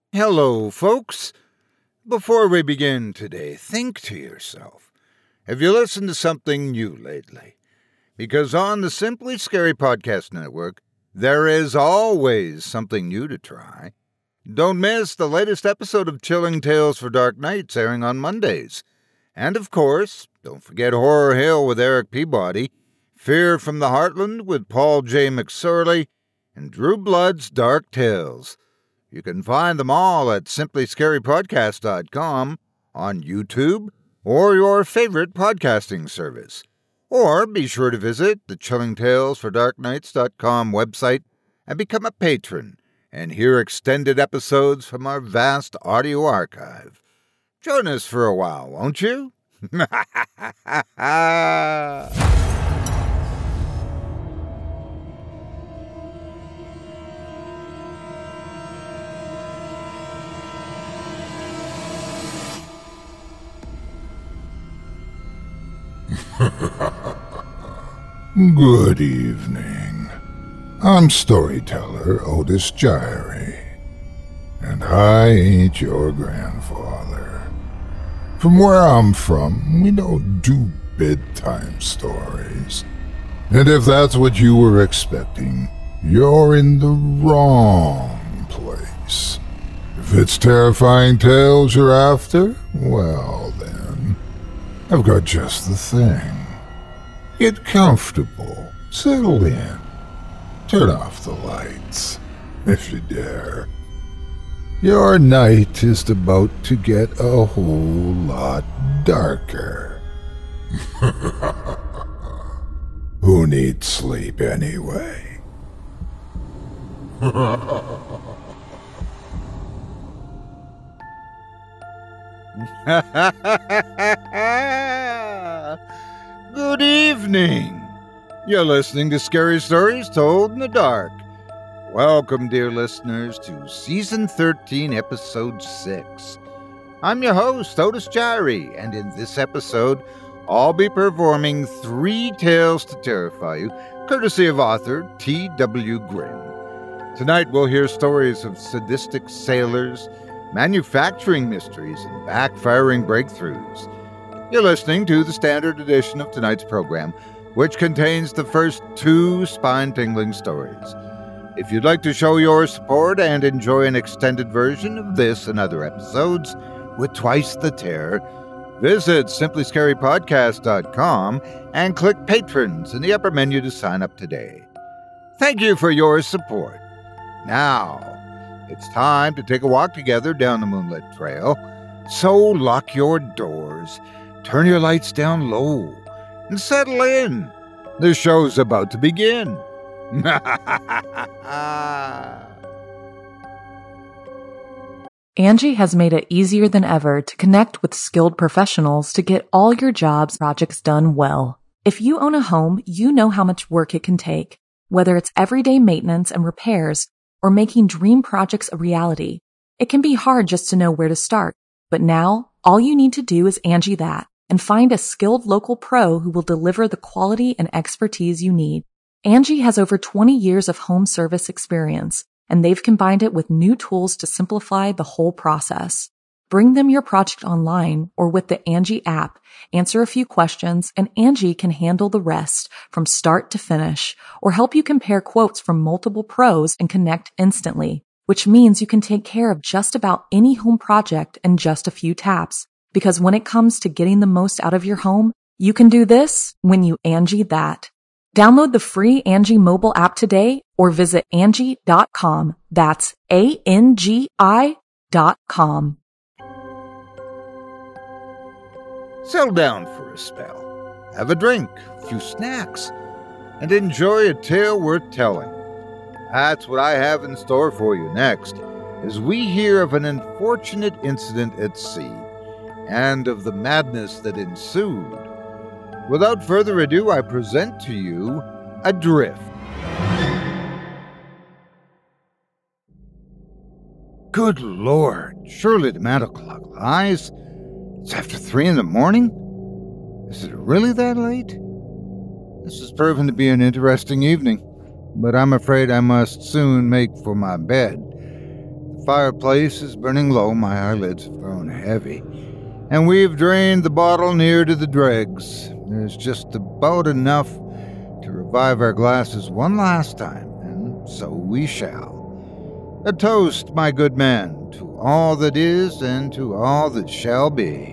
Hello, folks. Before we begin today, think to yourself, have you listened to something new lately? Because on the Simply Scary Podcast Network, there is always something new to try. Don't miss the latest episode of Chilling Tales for Dark Nights airing on Mondays. And of course, don't forget Horror Hill with Eric Peabody, Fear from the Heartland with Paul J. McSorley, and Drew Blood's Dark Tales. You can find them all at simplyscarypodcast.com, on YouTube, or your favorite podcasting service. Or be sure to visit the chillingtalesfordarknights.com website and become a patron and hear extended episodes from our vast audio archive. Join us for a while, won't you? Good evening. I'm storyteller Otis Gyrie, and I ain't your grandfather. From where I'm from, we don't do bedtime stories. And if that's what you were expecting, you're in the wrong place. If it's terrifying tales you're after, well then, I've got just the thing. Get comfortable, settle in, turn off the lights, if you dare. Your night is about to get a whole lot darker. Who needs sleep anyway? Good evening. You're listening to Scary Stories Told in the Dark. Welcome, dear listeners, to Season 13, Episode 6. I'm your host, Otis Gyrie, and in this episode, I'll be performing 3 tales to terrify you, courtesy of author T.W. Grimm. Tonight, we'll hear stories of sadistic sailors, manufacturing mysteries, and backfiring breakthroughs. You're listening to the standard edition of tonight's program, which contains the first 2 spine-tingling stories. If you'd like to show your support and enjoy an extended version of this and other episodes with twice the terror, visit simplyscarypodcast.com and click Patrons in the upper menu to sign up today. Thank you for your support. Now, it's time to take a walk together down the moonlit trail, so lock your doors, turn your lights down low, and settle in. The show's about to begin. Angie has made it easier than ever to connect with skilled professionals to get all your jobs projects done well. If you own a home, you know how much work it can take, whether it's everyday maintenance and repairs or making dream projects a reality. It can be hard just to know where to start, but now all you need to do is Angie that and find a skilled local pro who will deliver the quality and expertise you need. Angie has over 20 years of home service experience, and they've combined it with new tools to simplify the whole process. Bring them your project online or with the Angie app, answer a few questions, and Angie can handle the rest from start to finish, or help you compare quotes from multiple pros and connect instantly, which means you can take care of just about any home project in just a few taps. Because when it comes to getting the most out of your home, you can do this when you Angie that. Download the free Angie mobile app today or visit Angie.com. That's ANGI.com. Settle down for a spell. Have a drink, a few snacks, and enjoy a tale worth telling. That's what I have in store for you next, as we hear of an unfortunate incident at sea and of the madness that ensued. Without further ado, I present to you Adrift. Good Lord, surely the mantel clock lies. It's after 3 in the morning? Is it really that late? This has proven to be an interesting evening, but I'm afraid I must soon make for my bed. The fireplace is burning low, my eyelids have grown heavy, and we've drained the bottle near to the dregs. There's just about enough to revive our glasses one last time, and so we shall. A toast, my good man, to all that is and to all that shall be.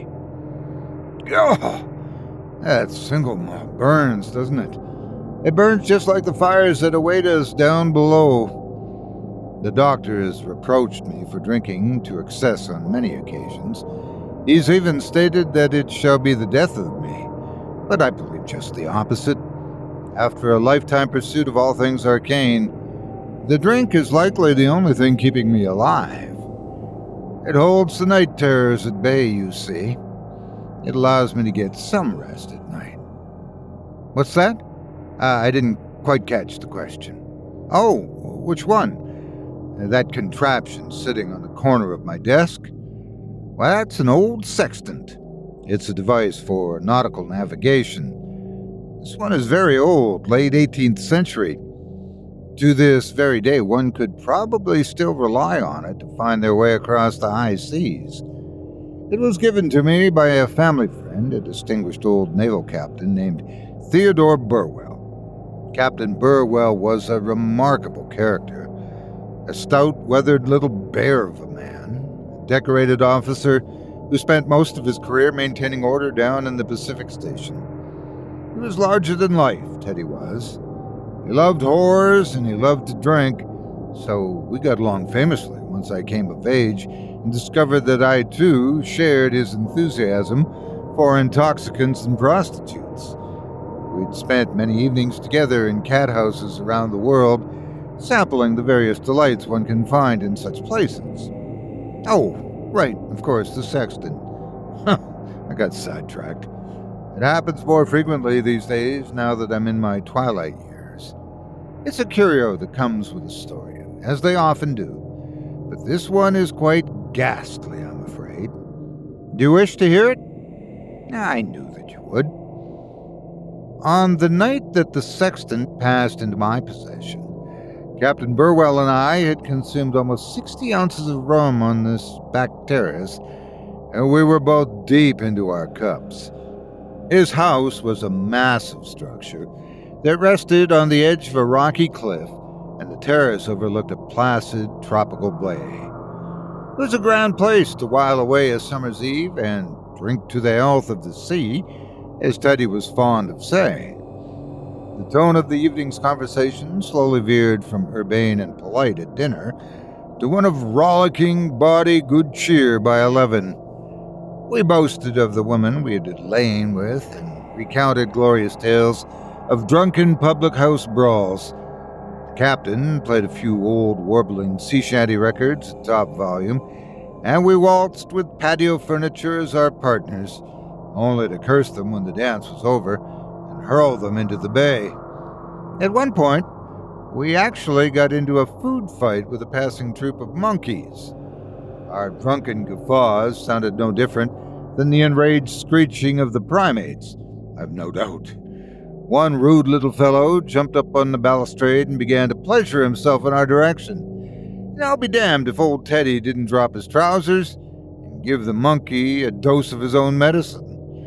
Oh, that single malt burns, doesn't it? It burns just like the fires that await us down below. The doctor has reproached me for drinking to excess on many occasions. He's even stated that it shall be the death of me, but I believe just the opposite. After a lifetime pursuit of all things arcane, the drink is likely the only thing keeping me alive. It holds the night terrors at bay, you see. It allows me to get some rest at night. What's that? I didn't quite catch the question. Oh, which one? That contraption sitting on the corner of my desk? Well, that's an old sextant. It's a device for nautical navigation. This one is very old, late 18th century. To this very day, one could probably still rely on it to find their way across the high seas. It was given to me by a family friend, a distinguished old naval captain named Theodore Burwell. Captain Burwell was a remarkable character, a stout, weathered little bear of a man, a decorated officer who spent most of his career maintaining order down in the Pacific Station. He was larger than life, Teddy was. He loved horrors and he loved to drink, so we got along famously once I came of age and discovered that I, too, shared his enthusiasm for intoxicants and prostitutes. We'd spent many evenings together in cat houses around the world, sampling the various delights one can find in such places. Oh, right, of course, the sexton. I got sidetracked. It happens more frequently these days now that I'm in my twilight years. It's a curio that comes with a story, as they often do, but this one is quite ghastly, I'm afraid. Do you wish to hear it? I knew that you would. On the night that the sextant passed into my possession, Captain Burwell and I had consumed almost 60 ounces of rum on this back terrace, and we were both deep into our cups. His house was a massive structure that rested on the edge of a rocky cliff, and the terrace overlooked a placid tropical bay. It was a grand place to while away a summer's eve and drink to the health of the sea, as Teddy was fond of saying. The tone of the evening's conversation slowly veered from urbane and polite at dinner to one of rollicking, bawdy good cheer by 11. We boasted of the woman we had lain with and recounted glorious tales of drunken public house brawls. The captain played a few old warbling sea shanty records at top volume, and we waltzed with patio furniture as our partners, only to curse them when the dance was over and hurl them into the bay. At one point, we actually got into a food fight with a passing troop of monkeys. Our drunken guffaws sounded no different than the enraged screeching of the primates, I've no doubt. One rude little fellow jumped up on the balustrade and began to pleasure himself in our direction. And I'll be damned if old Teddy didn't drop his trousers and give the monkey a dose of his own medicine.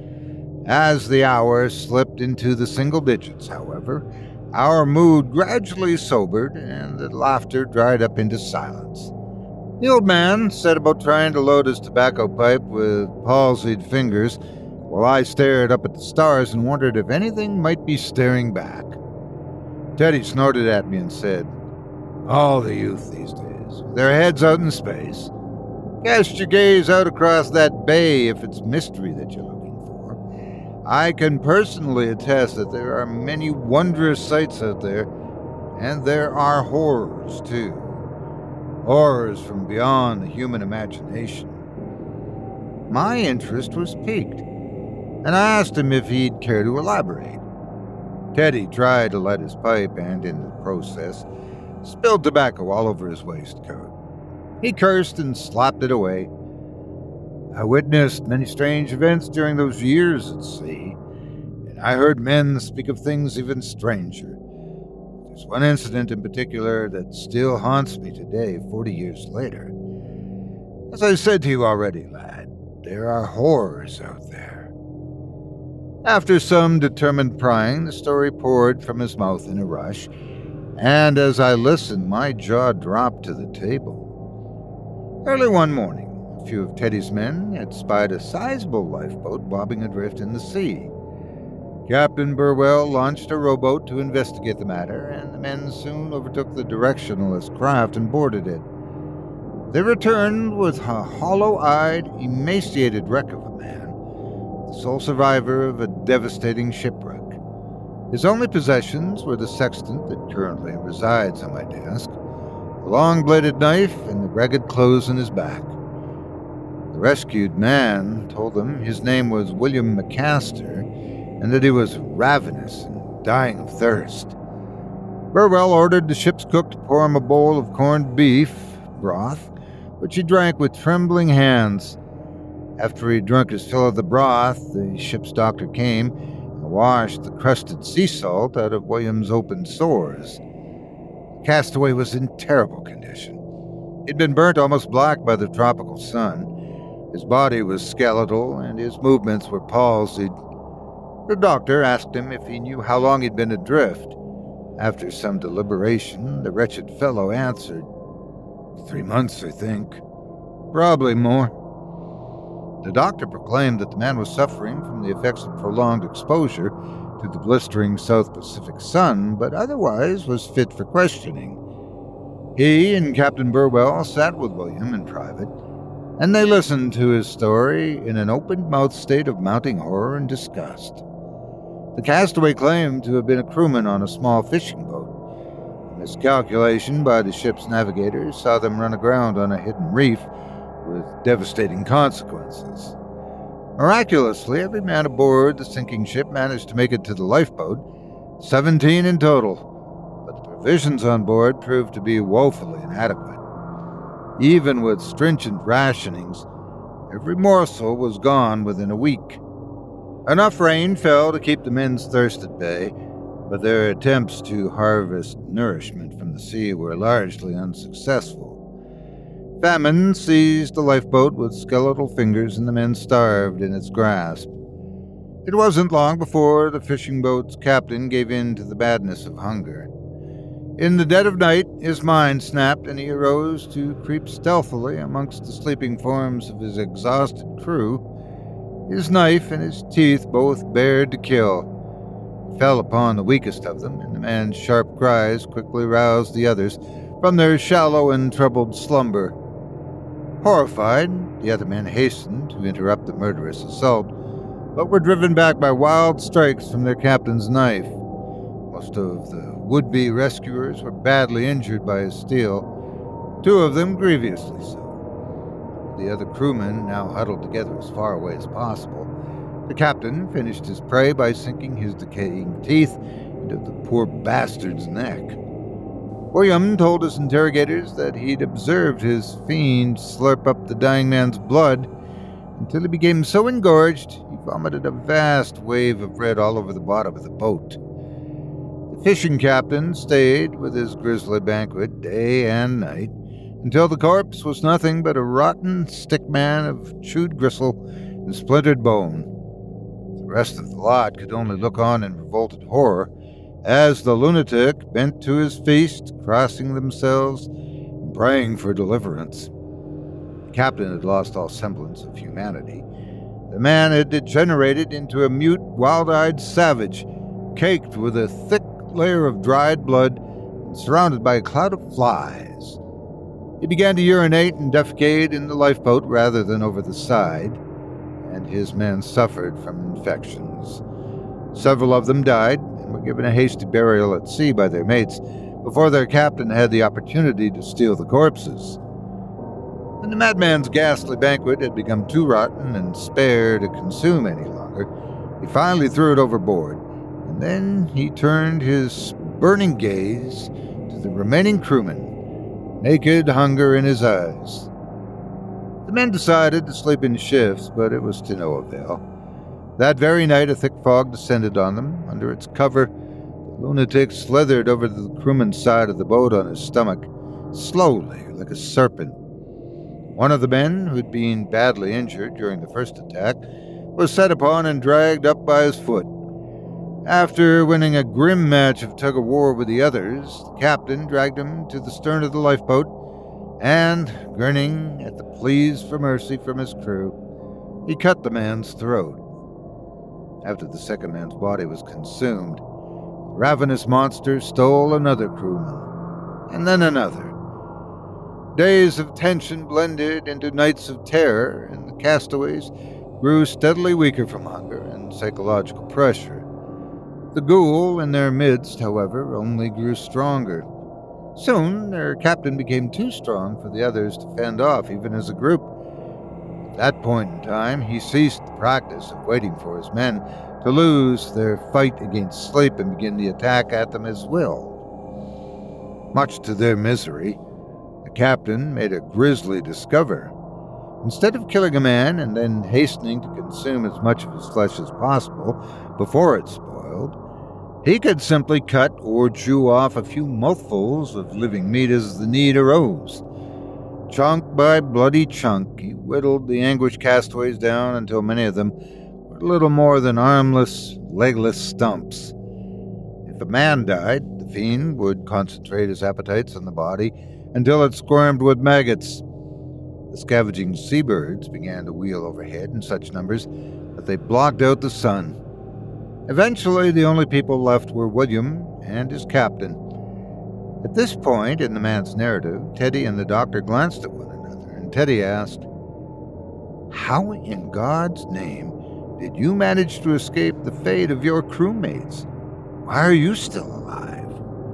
As the hours slipped into the single digits, however, our mood gradually sobered and the laughter dried up into silence. The old man set about trying to load his tobacco pipe with palsied fingers, while I stared up at the stars and wondered if anything might be staring back. Teddy snorted at me and said, "All the youth these days, with their heads out in space. Cast your gaze out across that bay if it's mystery that you're looking for. I can personally attest that there are many wondrous sights out there, and there are horrors, too. Horrors from beyond the human imagination." My interest was piqued, and I asked him if he'd care to elaborate. Teddy tried to light his pipe and, in the process, spilled tobacco all over his waistcoat. He cursed and slapped it away. I witnessed many strange events during those years at sea, and I heard men speak of things even stranger. There's one incident in particular that still haunts me today, 40 years later. As I said to you already, lad, there are horrors out there. After some determined prying, the story poured from his mouth in a rush, and as I listened, my jaw dropped to the table. Early one morning, a few of Teddy's men had spied a sizable lifeboat bobbing adrift in the sea. Captain Burwell launched a rowboat to investigate the matter, and the men soon overtook the directionless craft and boarded it. They returned with a hollow-eyed, emaciated wreck of a man, the sole survivor of a devastating shipwreck. His only possessions were the sextant that currently resides on my desk, a long-bladed knife, and the ragged clothes on his back. The rescued man told them his name was William McCaster, and that he was ravenous and dying of thirst. Burwell ordered the ship's cook to pour him a bowl of corned beef broth, which he drank with trembling hands. After he drunk his fill of the broth, the ship's doctor came and washed the crusted sea salt out of William's open sores. The castaway was in terrible condition. He'd been burnt almost black by the tropical sun. His body was skeletal, and his movements were palsied. The doctor asked him if he knew how long he'd been adrift. After some deliberation, the wretched fellow answered, 3 months, I think. Probably more. The doctor proclaimed that the man was suffering from the effects of prolonged exposure to the blistering South Pacific sun, but otherwise was fit for questioning. He and Captain Burwell sat with William in private, and they listened to his story in an open-mouthed state of mounting horror and disgust. The castaway claimed to have been a crewman on a small fishing boat. A miscalculation by the ship's navigators saw them run aground on a hidden reef with devastating consequences. Miraculously, every man aboard the sinking ship managed to make it to the lifeboat, 17 in total, but the provisions on board proved to be woefully inadequate. Even with stringent rationings, every morsel was gone within a week. Enough rain fell to keep the men's thirst at bay, but their attempts to harvest nourishment from the sea were largely unsuccessful. Famine seized the lifeboat with skeletal fingers, and the men starved in its grasp. It wasn't long before the fishing boat's captain gave in to the madness of hunger. In the dead of night, his mind snapped, and he arose to creep stealthily amongst the sleeping forms of his exhausted crew, his knife and his teeth both bared to kill. He fell upon the weakest of them, and the man's sharp cries quickly roused the others from their shallow and troubled slumber. Horrified, the other men hastened to interrupt the murderous assault, but were driven back by wild strikes from their captain's knife. Most of the would-be rescuers were badly injured by his steel, 2 of them grievously so. The other crewmen now huddled together as far away as possible. The captain finished his prey by sinking his decaying teeth into the poor bastard's neck. William told his interrogators that he'd observed his fiend slurp up the dying man's blood until he became so engorged he vomited a vast wave of red all over the bottom of the boat. The fishing captain stayed with his grisly banquet day and night until the corpse was nothing but a rotten stickman of chewed gristle and splintered bone. The rest of the lot could only look on in revolted horror as the lunatic bent to his feast, crossing themselves and praying for deliverance. The captain had lost all semblance of humanity. The man had degenerated into a mute, wild-eyed savage, caked with a thick layer of dried blood and surrounded by a cloud of flies. He began to urinate and defecate in the lifeboat rather than over the side, and his men suffered from infections. Several of them died and were given a hasty burial at sea by their mates before their captain had the opportunity to steal the corpses. When the madman's ghastly banquet had become too rotten and spare to consume any longer, he finally threw it overboard, and then he turned his burning gaze to the remaining crewmen, naked hunger in his eyes. The men decided to sleep in shifts, but it was to no avail. That very night a thick fog descended on them. Under its cover, the lunatic slithered over the crewman's side of the boat on his stomach, slowly, like a serpent. One of the men, who'd been badly injured during the first attack, was set upon and dragged up by his foot. After winning a grim match of tug-of-war with the others, the captain dragged him to the stern of the lifeboat and, grinning at the pleas for mercy from his crew, he cut the man's throat. After the second man's body was consumed, the ravenous monster stole another crewman, and then another. Days of tension blended into nights of terror, and the castaways grew steadily weaker from hunger and psychological pressure. The ghoul in their midst, however, only grew stronger. Soon, their captain became too strong for the others to fend off, even as a group. At that point in time, he ceased the practice of waiting for his men to lose their fight against sleep and begin the attack at them as will. Much to their misery, the captain made a grisly discovery. Instead of killing a man and then hastening to consume as much of his flesh as possible before it spoiled, he could simply cut or chew off a few mouthfuls of living meat as the need arose. Chunk by bloody chunk, he whittled the anguished castaways down until many of them were little more than armless, legless stumps. If a man died, the fiend would concentrate his appetites on the body until it squirmed with maggots. The scavenging seabirds began to wheel overhead in such numbers that they blocked out the sun. Eventually, the only people left were William and his captain. At this point in the man's narrative, Teddy and the doctor glanced at one another, and Teddy asked, "How in God's name did you manage to escape the fate of your crewmates? Why are you still alive?"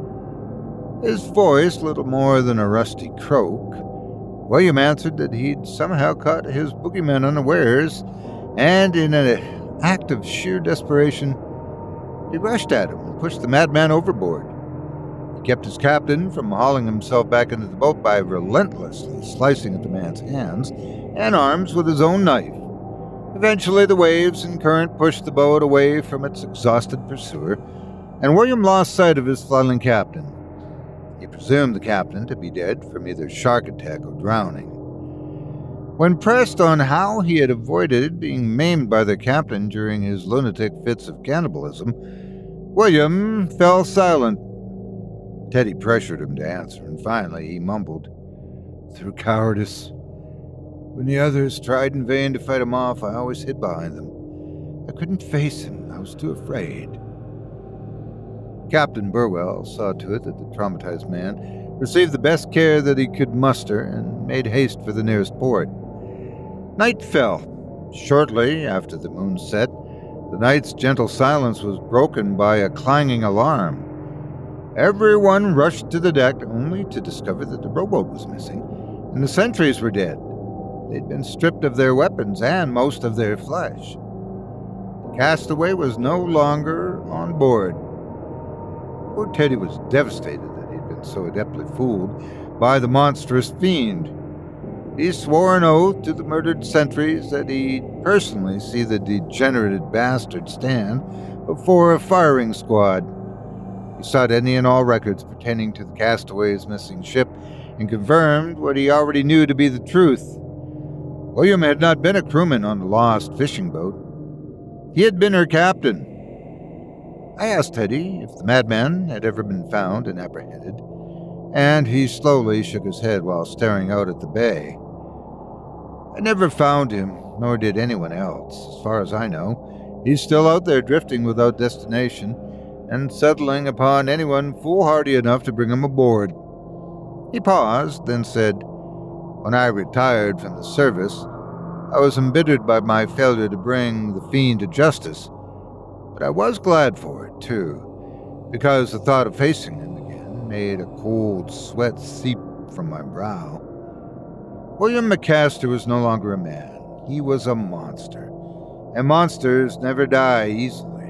His voice little more than a rusty croak, William answered that he'd somehow caught his boogeyman unawares, and in an act of sheer desperation, he rushed at him and pushed the madman overboard. He kept his captain from hauling himself back into the boat by relentlessly slicing at the man's hands and arms with his own knife. Eventually, the waves and current pushed the boat away from its exhausted pursuer, and William lost sight of his flailing captain. He presumed the captain to be dead from either shark attack or drowning. When pressed on how he had avoided being maimed by the captain during his lunatic fits of cannibalism, William fell silent. Teddy pressured him to answer, and finally he mumbled, "Through cowardice. When the others tried in vain to fight him off, I always hid behind them. I couldn't face him. I was too afraid." Captain Burwell saw to it that the traumatized man received the best care that he could muster and made haste for the nearest port. Night fell. Shortly after the moon set, the night's gentle silence was broken by a clanging alarm. Everyone rushed to the deck only to discover that the rowboat was missing and the sentries were dead. They'd been stripped of their weapons and most of their flesh. The castaway was no longer on board. Poor Teddy was devastated that he'd been so adeptly fooled by the monstrous fiend. He swore an oath to the murdered sentries that he'd personally see the degenerated bastard stand before a firing squad. He sought any and all records pertaining to the castaway's missing ship and confirmed what he already knew to be the truth. William had not been a crewman on the lost fishing boat. He had been her captain. I asked Teddy if the madman had ever been found and apprehended, and he slowly shook his head while staring out at the bay. "I never found him, nor did anyone else. As far as I know, he's still out there drifting without destination and settling upon anyone foolhardy enough to bring him aboard." He paused, then said, "When I retired from the service, I was embittered by my failure to bring the fiend to justice. But I was glad for it, too, because the thought of facing him again made a cold sweat seep from my brow. William McCaster was no longer a man. He was a monster, and monsters never die easily."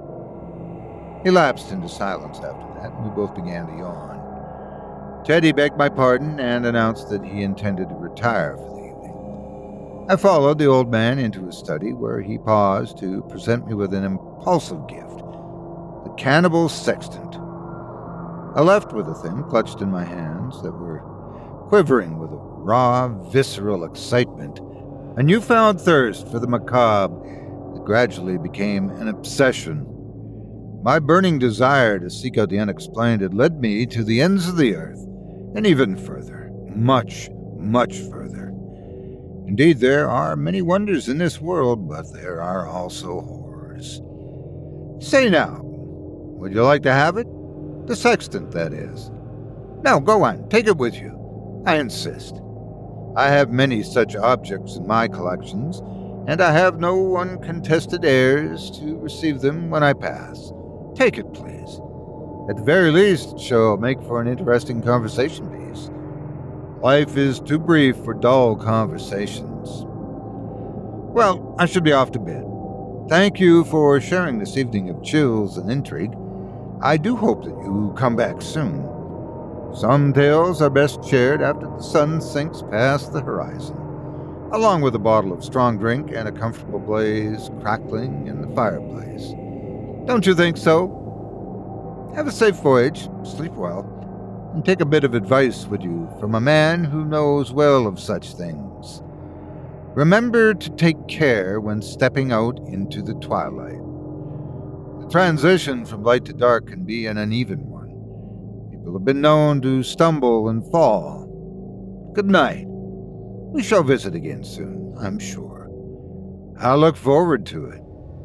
He lapsed into silence after that, and we both began to yawn. Teddy begged my pardon and announced that he intended to retire for the evening. I followed the old man into his study, where he paused to present me with an impulsive gift, the cannibal sextant. I left with the thing clutched in my hands that were quivering with a raw, visceral excitement, a newfound thirst for the macabre that gradually became an obsession. My burning desire to seek out the unexplained had led me to the ends of the earth, and even further, much, much further. Indeed, there are many wonders in this world, but there are also horrors. Say now, would you like to have it? The sextant, that is. Now, go on, take it with you. I insist. I have many such objects in my collections, and I have no uncontested heirs to receive them when I pass. Take it, please. At the very least, it shall make for an interesting conversation piece. Life is too brief for dull conversations. Well, I should be off to bed. Thank you for sharing this evening of chills and intrigue. I do hope that you come back soon. Some tales are best shared after the sun sinks past the horizon, along with a bottle of strong drink and a comfortable blaze crackling in the fireplace. Don't you think so? Have a safe voyage, sleep well, and take a bit of advice with you from a man who knows well of such things. Remember to take care when stepping out into the twilight. The transition from light to dark can be an uneven one. People have been known to stumble and fall. Good night. We shall visit again soon, I'm sure. I'll look forward to it.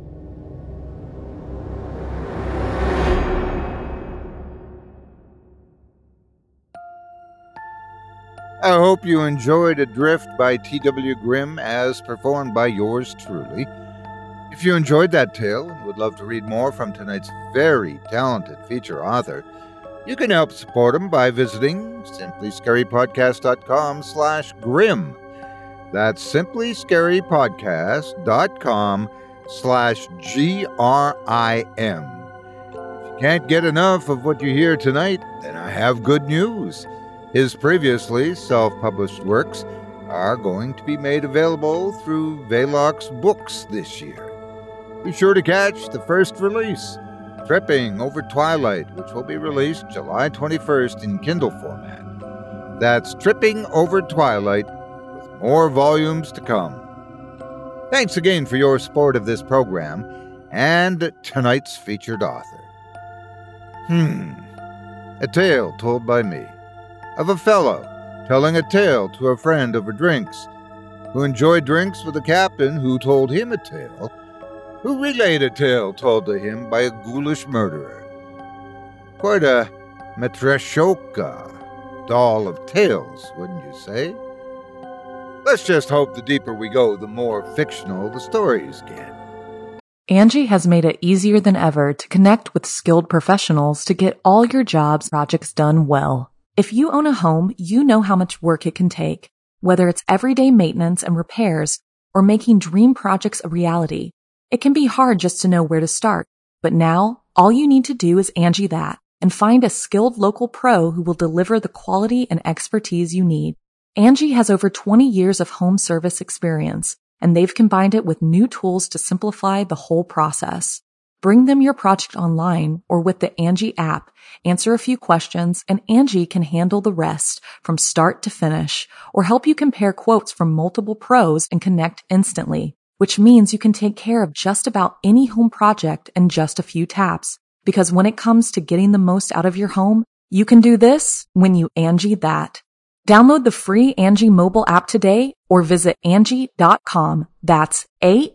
I hope you enjoyed Adrift by T.W. Grimm as performed by yours truly. If you enjoyed that tale and would love to read more from tonight's very talented feature author, you can help support him by visiting simplyscarypodcast.com/Grimm. That's simplyscarypodcast.com/GRIM. If you can't get enough of what you hear tonight, then I have good news. His previously self-published works are going to be made available through Velox Books this year. Be sure to catch the first release, Tripping Over Twilight, which will be released July 21st in Kindle format. That's Tripping Over Twilight, with more volumes to come. Thanks again for your support of this program and tonight's featured author. A tale told by me, of a fellow telling a tale to a friend over drinks, who enjoyed drinks with a captain who told him a tale, who relayed a tale told to him by a ghoulish murderer. Quite a Matryoshka doll of tales, wouldn't you say? Let's just hope the deeper we go, the more fictional the stories get. Angie has made it easier than ever to connect with skilled professionals to get all your jobs projects done well. If you own a home, you know how much work it can take, whether it's everyday maintenance and repairs or making dream projects a reality. It can be hard just to know where to start, but now all you need to do is Angie that and find a skilled local pro who will deliver the quality and expertise you need. Angie has over 20 years of home service experience, and they've combined it with new tools to simplify the whole process. Bring them your project online or with the Angie app, answer a few questions, and Angie can handle the rest from start to finish, or help you compare quotes from multiple pros and connect instantly, which means you can take care of just about any home project in just a few taps. Because when it comes to getting the most out of your home, you can do this when you Angie that. Download the free Angie mobile app today or visit Angie.com. That's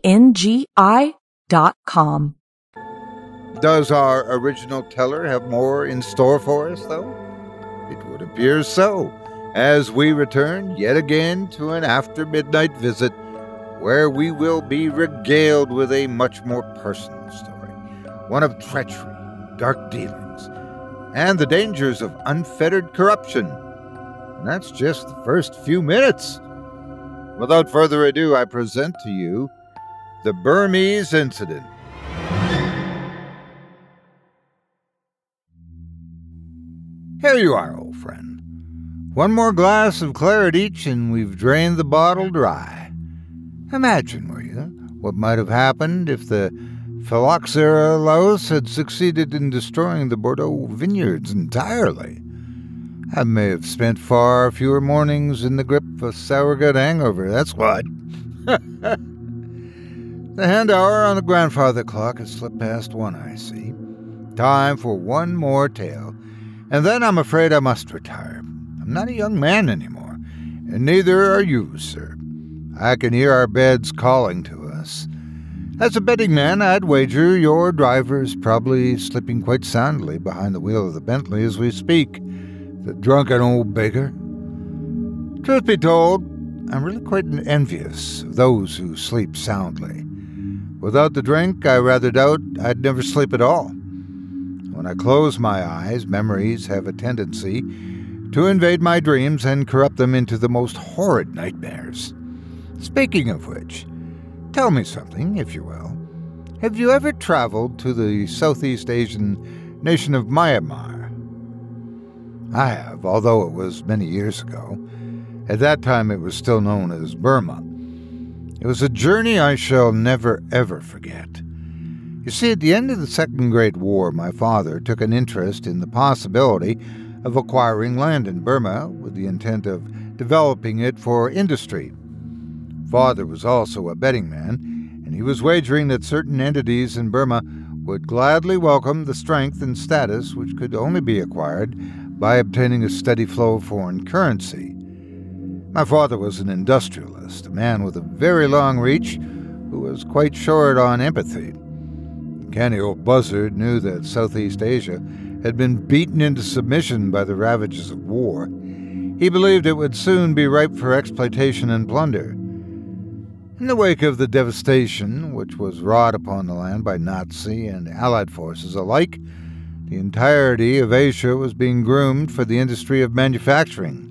ANGI.com. Does our original teller have more in store for us, though? It would appear so, as we return yet again to an after-midnight visit where we will be regaled with a much more personal story, one of treachery, dark dealings, and the dangers of unfettered corruption. And that's just the first few minutes. Without further ado, I present to you The Burmese Incident. Here you are, old friend. One more glass of claret each, and we've drained the bottle dry. Imagine, will you, what might have happened if the Phylloxera laus had succeeded in destroying the Bordeaux vineyards entirely. I may have spent far fewer mornings in the grip of a sour gut hangover, that's what. The hand hour on the grandfather clock has slipped past 1, I see. Time for one more tale, and then I'm afraid I must retire. I'm not a young man anymore, and neither are you, sir. I can hear our beds calling to us. As a betting man, I'd wager your driver is probably sleeping quite soundly behind the wheel of the Bentley as we speak. The drunken old beggar. Truth be told, I'm really quite envious of those who sleep soundly. Without the drink, I rather doubt I'd never sleep at all. When I close my eyes, memories have a tendency to invade my dreams and corrupt them into the most horrid nightmares. Speaking of which, tell me something, if you will. Have you ever traveled to the Southeast Asian nation of Myanmar? I have, although it was many years ago. At that time it was still known as Burma. It was a journey I shall never ever forget. You see, at the end of the Second Great War, my father took an interest in the possibility of acquiring land in Burma with the intent of developing it for industry. Father was also a betting man, and he was wagering that certain entities in Burma would gladly welcome the strength and status which could only be acquired by obtaining a steady flow of foreign currency. My father was an industrialist, a man with a very long reach who was quite short on empathy. The canny old buzzard knew that Southeast Asia had been beaten into submission by the ravages of war. He believed it would soon be ripe for exploitation and plunder. In the wake of the devastation which was wrought upon the land by Nazi and Allied forces alike, the entirety of Asia was being groomed for the industry of manufacturing.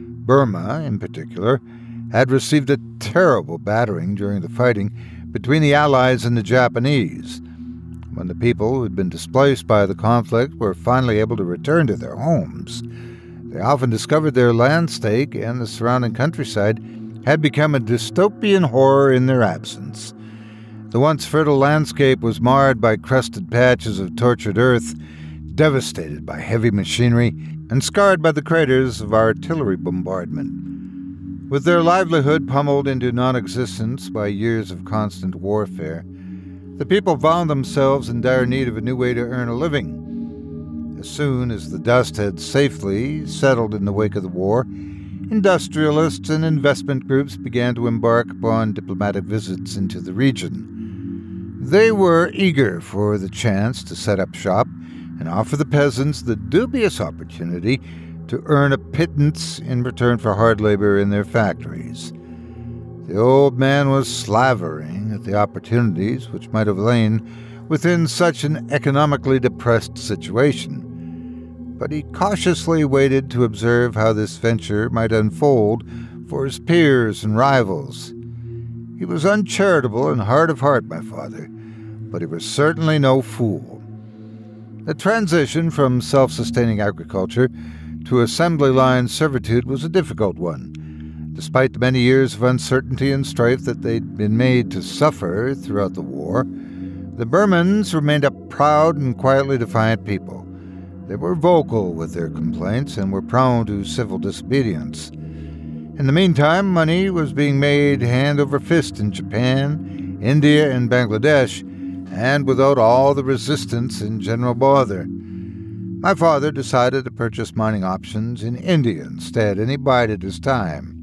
Burma, in particular, had received a terrible battering during the fighting between the Allies and the Japanese. When the people who had been displaced by the conflict were finally able to return to their homes, they often discovered their landscape and the surrounding countryside had become a dystopian horror in their absence. The once fertile landscape was marred by crusted patches of tortured earth, devastated by heavy machinery, and scarred by the craters of artillery bombardment. With their livelihood pummeled into non-existence by years of constant warfare, the people found themselves in dire need of a new way to earn a living. As soon as the dust had safely settled in the wake of the war, industrialists and investment groups began to embark upon diplomatic visits into the region. They were eager for the chance to set up shop and offer the peasants the dubious opportunity to earn a pittance in return for hard labor in their factories. The old man was slavering at the opportunities which might have lain within such an economically depressed situation, but he cautiously waited to observe how this venture might unfold for his peers and rivals. He was uncharitable and hard of heart, my father, but he was certainly no fool. The transition from self-sustaining agriculture to assembly line servitude was a difficult one. Despite the many years of uncertainty and strife that they'd been made to suffer throughout the war, the Burmans remained a proud and quietly defiant people. They were vocal with their complaints and were prone to civil disobedience. In the meantime, money was being made hand over fist in Japan, India, and Bangladesh, and without all the resistance and general bother. My father decided to purchase mining options in India instead, and he bided his time.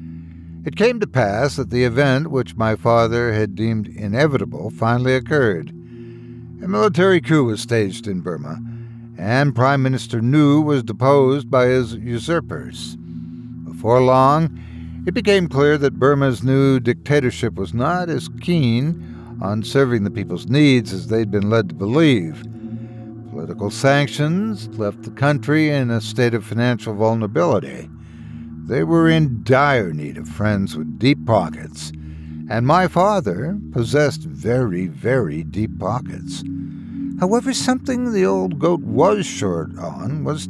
It came to pass that the event which my father had deemed inevitable finally occurred. A military coup was staged in Burma, and Prime Minister Nu was deposed by his usurpers. Before long, it became clear that Burma's new dictatorship was not as keen on serving the people's needs as they'd been led to believe. Political sanctions left the country in a state of financial vulnerability. They were in dire need of friends with deep pockets, and my father possessed very, very deep pockets. However, something the old goat was short on was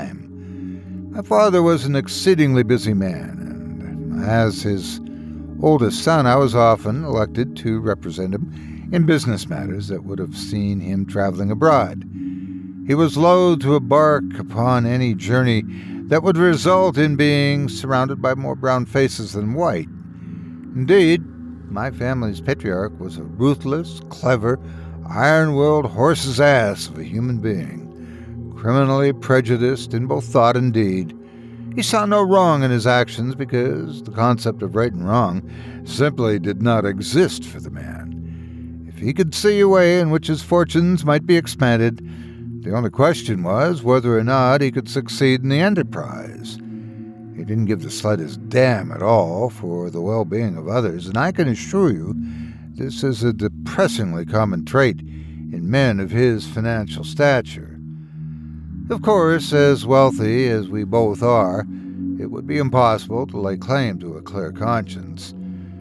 time. My father was an exceedingly busy man, and as his oldest son, I was often elected to represent him in business matters that would have seen him traveling abroad. He was loath to embark upon any journey that would result in being surrounded by more brown faces than white. Indeed, my family's patriarch was a ruthless, clever, iron-willed horse's ass of a human being, criminally prejudiced in both thought and deed. He saw no wrong in his actions because the concept of right and wrong simply did not exist for the man. If he could see a way in which his fortunes might be expanded, the only question was whether or not he could succeed in the enterprise. He didn't give the slightest damn at all for the well-being of others, and I can assure you this is a depressingly common trait in men of his financial stature. Of course, as wealthy as we both are, it would be impossible to lay claim to a clear conscience.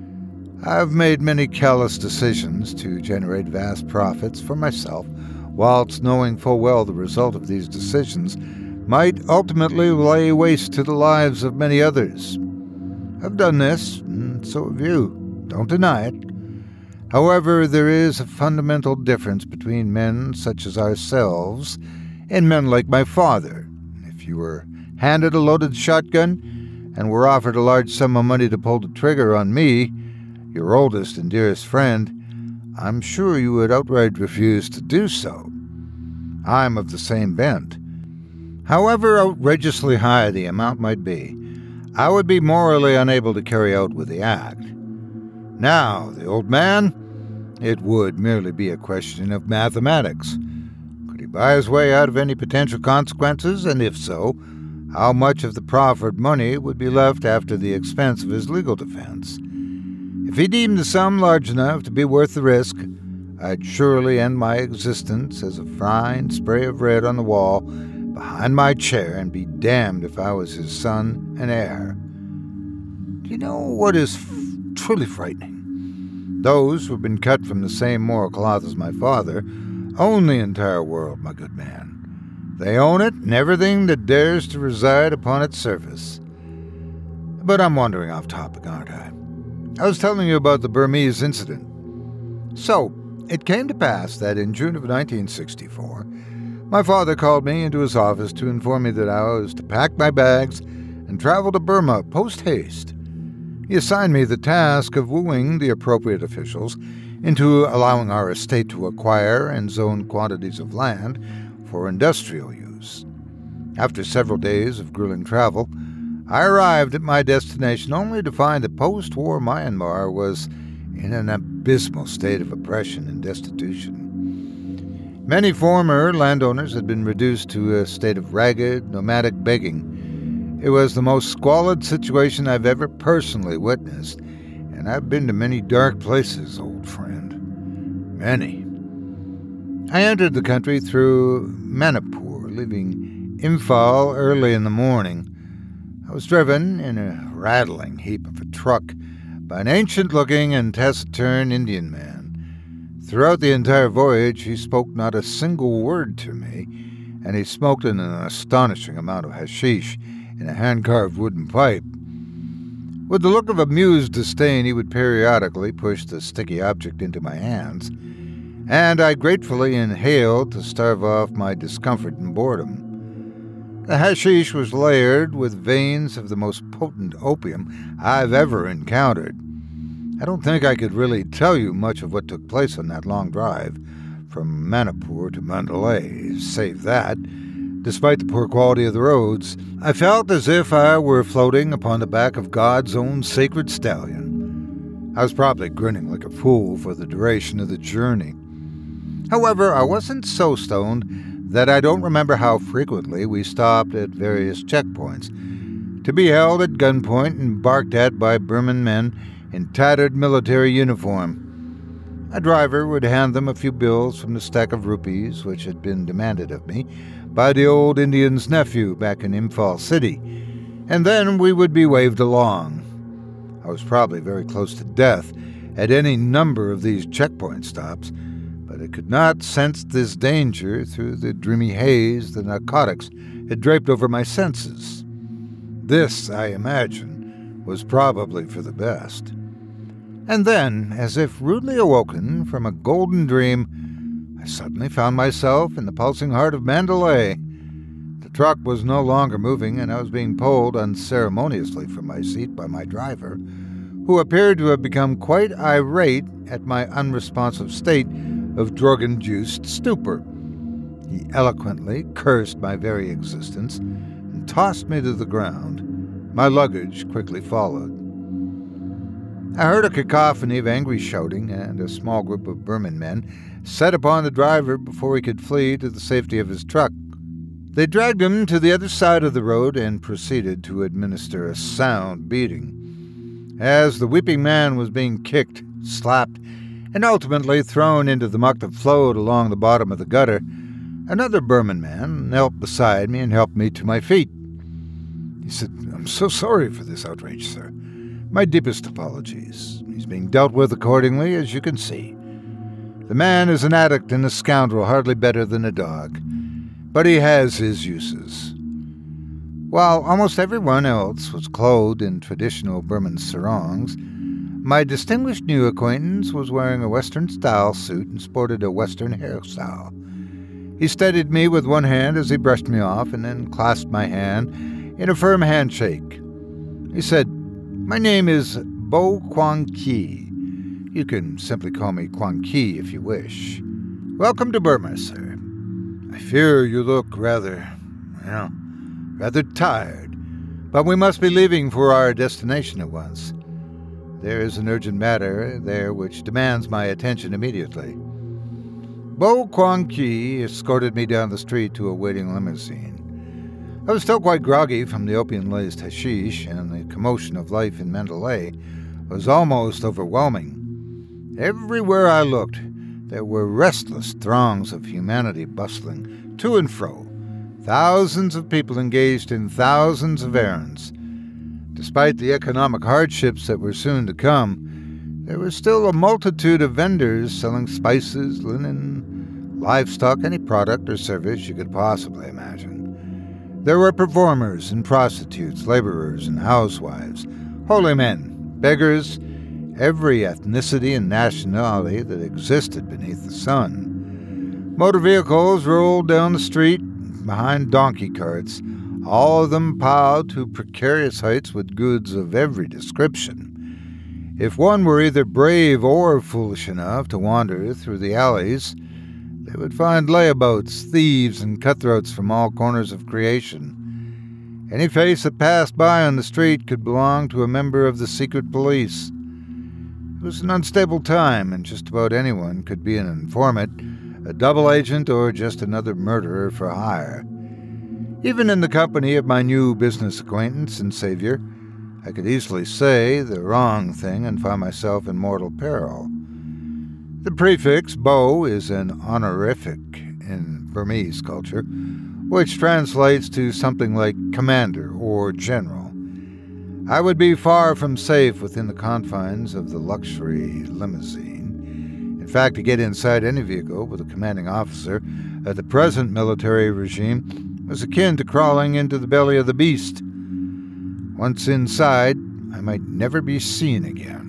I've made many callous decisions to generate vast profits for myself, whilst knowing full well the result of these decisions might ultimately lay waste to the lives of many others. I've done this, and so have you. Don't deny it. However, there is a fundamental difference between men such as ourselves and men like my father. If you were handed a loaded shotgun and were offered a large sum of money to pull the trigger on me, your oldest and dearest friend, I'm sure you would outright refuse to do so. I'm of the same bent. However outrageously high the amount might be, I would be morally unable to carry out with the act. Now, the old man, it would merely be a question of mathematics. Could he buy his way out of any potential consequences, and if so, how much of the proffered money would be left after the expense of his legal defense? If he deemed the sum large enough to be worth the risk, I'd surely end my existence as a fine spray of red on the wall behind my chair, and be damned if I was his son and heir. Do you know what is truly frightening? Those who have been cut from the same moral cloth as my father own the entire world, my good man. They own it and everything that dares to reside upon its surface. But I'm wandering off topic, aren't I? I was telling you about the Burmese incident. So, it came to pass that in June of 1964, my father called me into his office to inform me that I was to pack my bags and travel to Burma post-haste. He assigned me the task of wooing the appropriate officials into allowing our estate to acquire and zone quantities of land for industrial use. After several days of grueling travel, I arrived at my destination only to find that post-war Myanmar was in an abysmal state of oppression and destitution. Many former landowners had been reduced to a state of ragged, nomadic begging. It was the most squalid situation I've ever personally witnessed, and I've been to many dark places, old friend. Many. I entered the country through Manipur, leaving Imphal early in the morning. I was driven in a rattling heap of a truck by an ancient-looking and taciturn Indian man. Throughout the entire voyage, he spoke not a single word to me, and he smoked an astonishing amount of hashish in a hand-carved wooden pipe. With the look of amused disdain, he would periodically push the sticky object into my hands, and I gratefully inhaled to starve off my discomfort and boredom. The hashish was layered with veins of the most potent opium I've ever encountered. I don't think I could really tell you much of what took place on that long drive from Manipur to Mandalay, save that, despite the poor quality of the roads, I felt as if I were floating upon the back of God's own sacred stallion. I was probably grinning like a fool for the duration of the journey. However, I wasn't so stoned that I don't remember how frequently we stopped at various checkpoints, to be held at gunpoint and barked at by Burman men in tattered military uniform. A driver would hand them a few bills from the stack of rupees which had been demanded of me by the old Indian's nephew back in Imphal City, and then we would be waved along. I was probably very close to death at any number of these checkpoint stops, but I could not sense this danger through the dreamy haze the narcotics had draped over my senses. This, I imagine, was probably for the best. And then, as if rudely awoken from a golden dream, I suddenly found myself in the pulsing heart of Mandalay. The The truck was no longer moving, and I was being pulled unceremoniously from my seat by my driver, who appeared to have become quite irate at my unresponsive state of drug-induced stupor. He eloquently cursed my very existence and tossed me to the ground. My luggage quickly followed. I heard a cacophony of angry shouting, and a small group of Burman men set upon the driver before he could flee to the safety of his truck. They dragged him to the other side of the road and proceeded to administer a sound beating. As the weeping man was being kicked, slapped, and ultimately thrown into the muck that flowed along the bottom of the gutter, another Burman man knelt beside me and helped me to my feet. He said, "I'm so sorry for this outrage, sir. My deepest apologies. He's being dealt with accordingly, as you can see. The man is an addict and a scoundrel, hardly better than a dog. But he has his uses." While almost everyone else was clothed in traditional Burman sarongs, my distinguished new acquaintance was wearing a Western-style suit and sported a Western hairstyle. He steadied me with one hand as he brushed me off and then clasped my hand in a firm handshake. He said, "My name is Bo Kwang Ki. You can simply call me Kwang Ki if you wish. Welcome to Burma, sir. I fear you look rather tired, but we must be leaving for our destination at once. There is an urgent matter there which demands my attention immediately." Bo Kwang Ki escorted me down the street to a waiting limousine. I was still quite groggy from the opium-laced hashish, and the commotion of life in Mandalay was almost overwhelming. Everywhere I looked, there were restless throngs of humanity bustling to and fro, thousands of people engaged in thousands of errands. Despite the economic hardships that were soon to come, there was still a multitude of vendors selling spices, linen, livestock, any product or service you could possibly imagine. There were performers and prostitutes, laborers and housewives, holy men, beggars, every ethnicity and nationality that existed beneath the sun. Motor vehicles rolled down the street behind donkey carts, all of them piled to precarious heights with goods of every description. If one were either brave or foolish enough to wander through the alleys, they would find layabouts, thieves, and cutthroats from all corners of creation. Any face that passed by on the street could belong to a member of the secret police. It was an unstable time, and just about anyone could be an informant, a double agent, or just another murderer for hire. Even in the company of my new business acquaintance and savior, I could easily say the wrong thing and find myself in mortal peril. The prefix Bo is an honorific in Burmese culture, which translates to something like commander or general. I would be far from safe within the confines of the luxury limousine. In fact, to get inside any vehicle with a commanding officer at the present military regime was akin to crawling into the belly of the beast. Once inside, I might never be seen again.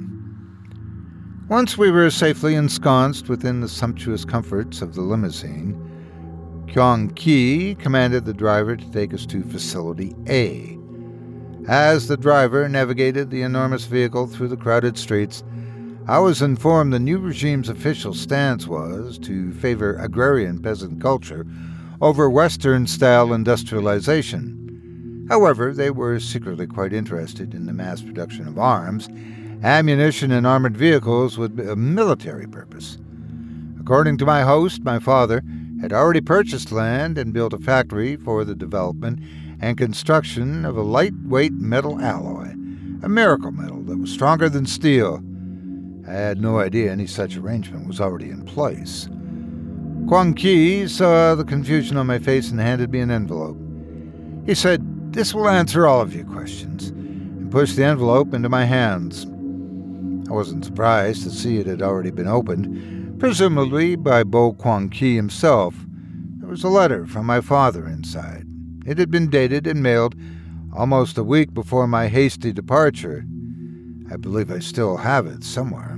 Once we were safely ensconced within the sumptuous comforts of the limousine, Kwang Ki commanded the driver to take us to Facility A. As the driver navigated the enormous vehicle through the crowded streets, I was informed the new regime's official stance was to favor agrarian peasant culture over Western-style industrialization. However, they were secretly quite interested in the mass production of arms, ammunition, and armored vehicles with a military purpose. According to my host, my father had already purchased land and built a factory for the development and construction of a lightweight metal alloy, a miracle metal that was stronger than steel. I had no idea any such arrangement was already in place. Kwang Ki saw the confusion on my face and handed me an envelope. He said, "This will answer all of your questions," and pushed the envelope into my hands. I wasn't surprised to see it had already been opened, presumably by Bo Kwang Ki himself. There was a letter from my father inside. It had been dated and mailed almost a week before my hasty departure. I believe I still have it somewhere.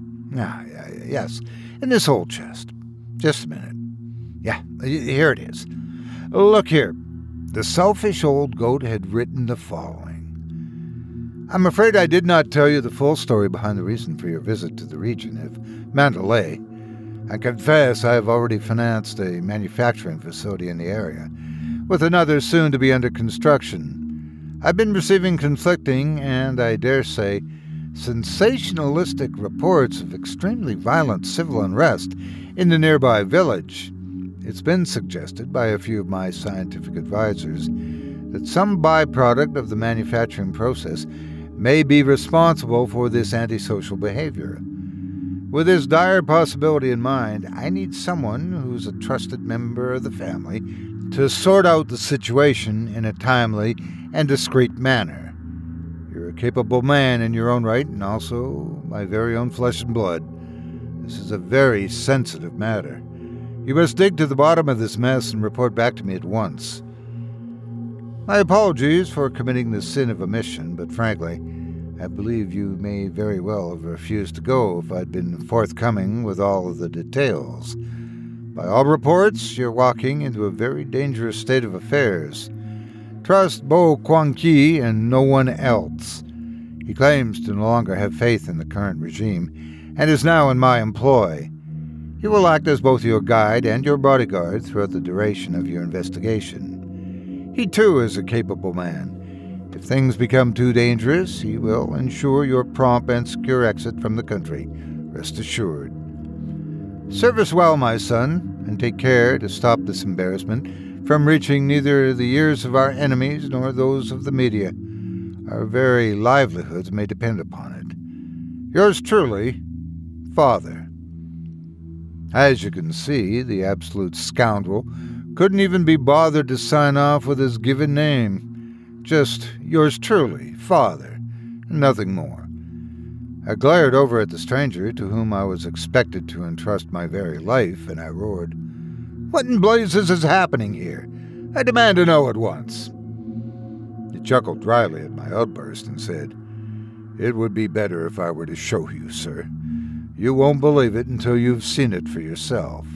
Yes, in this old chest. Just a minute. Yeah, here it is. Look here. the selfish old goat had written the following. I'm afraid I did not tell you the full story behind the reason for your visit to the region of Mandalay. I confess I have already financed a manufacturing facility in the area, with another soon to be under construction. I've been receiving conflicting and, I dare say, sensationalistic reports of extremely violent civil unrest in the nearby village. It's been suggested by a few of my scientific advisors that some byproduct of the manufacturing process may be responsible for this antisocial behavior. With this dire possibility in mind, I need someone who's a trusted member of the family to sort out the situation in a timely and discreet manner. You're a capable man in your own right, and also my very own flesh and blood. This is a very sensitive matter. You must dig to the bottom of this mess and report back to me at once. My apologies for committing the sin of omission, but frankly, I believe you may very well have refused to go if I'd been forthcoming with all of the details. By all reports, you're walking into a very dangerous state of affairs. Trust Bo Kwang Ki and no one else. He claims to no longer have faith in the current regime and is now in my employ. He will act as both your guide and your bodyguard throughout the duration of your investigation. He too is a capable man. If things become too dangerous, he will ensure your prompt and secure exit from the country. Rest assured. Serve us well, my son, and take care to stop this embarrassment from reaching neither the ears of our enemies nor those of the media. Our very livelihoods may depend upon it. Yours truly, Father. As you can see, the absolute scoundrel couldn't even be bothered to sign off with his given name. Just yours truly, Father, nothing more. I glared over at the stranger to whom I was expected to entrust my very life, and I roared, "What in blazes is happening here? I demand to know at once." He chuckled dryly at my outburst and said, "It would be better if I were to show you, sir. You won't believe it until you've seen it for yourself."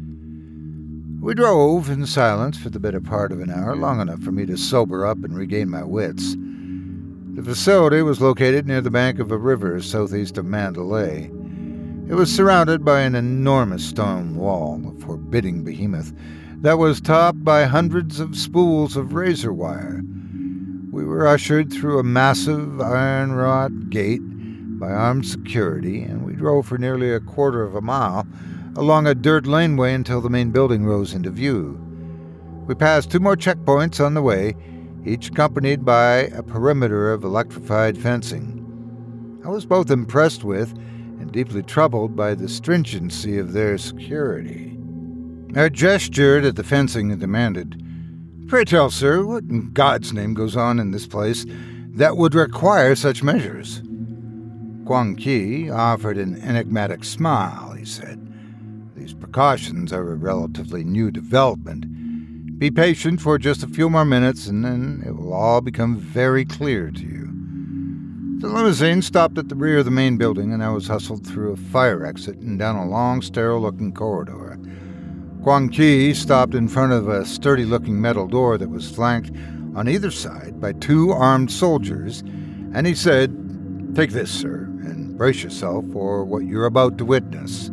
We drove in silence for the better part of an hour, long enough for me to sober up and regain my wits. The facility was located near the bank of a river southeast of Mandalay. It was surrounded by an enormous stone wall, a forbidding behemoth, that was topped by hundreds of spools of razor wire. We were ushered through a massive iron-wrought gate by armed security, and we drove for nearly a quarter of a mile along a dirt laneway until the main building rose into view. We passed 2 more checkpoints on the way, each accompanied by a perimeter of electrified fencing. I was both impressed with and deeply troubled by the stringency of their security. I gestured at the fencing and demanded, "Pray tell, sir, what in God's name goes on in this place that would require such measures?" Kwang Ki offered an enigmatic smile. He said, "These precautions are a relatively new development. Be patient for just a few more minutes, and then it will all become very clear to you." The limousine stopped at the rear of the main building, and I was hustled through a fire exit and down a long, sterile-looking corridor. Kwang Ki stopped in front of a sturdy-looking metal door that was flanked on either side by 2 armed soldiers, and he said, "Take this, sir, and brace yourself for what you're about to witness."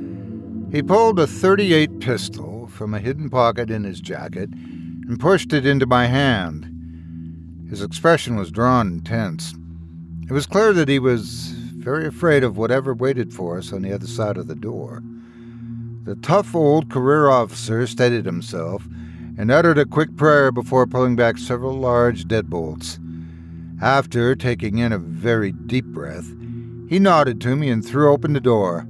He pulled a .38 pistol from a hidden pocket in his jacket and pushed it into my hand. His expression was drawn and tense. It was clear that he was very afraid of whatever waited for us on the other side of the door. The tough old career officer steadied himself and uttered a quick prayer before pulling back several large deadbolts. After taking in a very deep breath, he nodded to me and threw open the door.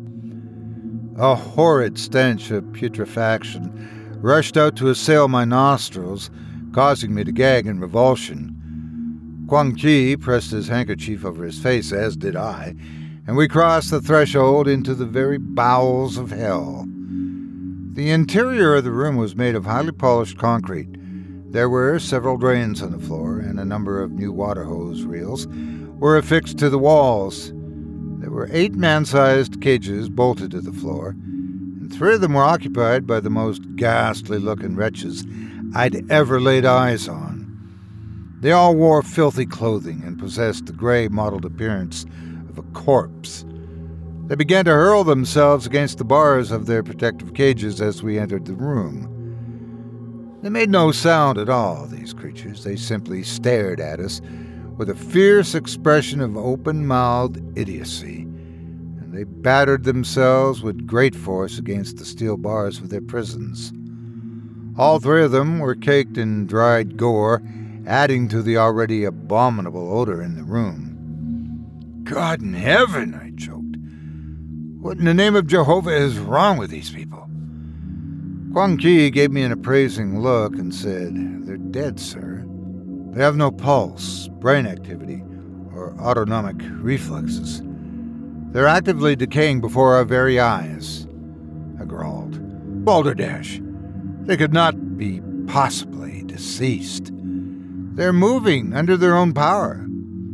A horrid stench of putrefaction rushed out to assail my nostrils, causing me to gag in revulsion. Kwang Ki pressed his handkerchief over his face, as did I, and we crossed the threshold into the very bowels of hell. The interior of the room was made of highly polished concrete. There were several drains on the floor, and a number of new water hose reels were affixed to the walls. There were 8 man-sized cages bolted to the floor, and 3 of them were occupied by the most ghastly-looking wretches I'd ever laid eyes on. They all wore filthy clothing and possessed the gray mottled appearance of a corpse. They began to hurl themselves against the bars of their protective cages as we entered the room. They made no sound at all, these creatures. They simply stared at us with a fierce expression of open-mouthed idiocy, and they battered themselves with great force against the steel bars of their prisons. All three of them were caked in dried gore, adding to the already abominable odor in the room. "God in heaven," I choked. "What in the name of Jehovah is wrong with these people?" Kwang Ki gave me an appraising look and said, "They're dead, sir. They have no pulse, brain activity, or autonomic reflexes. They're actively decaying before our very eyes." I growled. "Balderdash, they could not be possibly deceased. They're moving under their own power."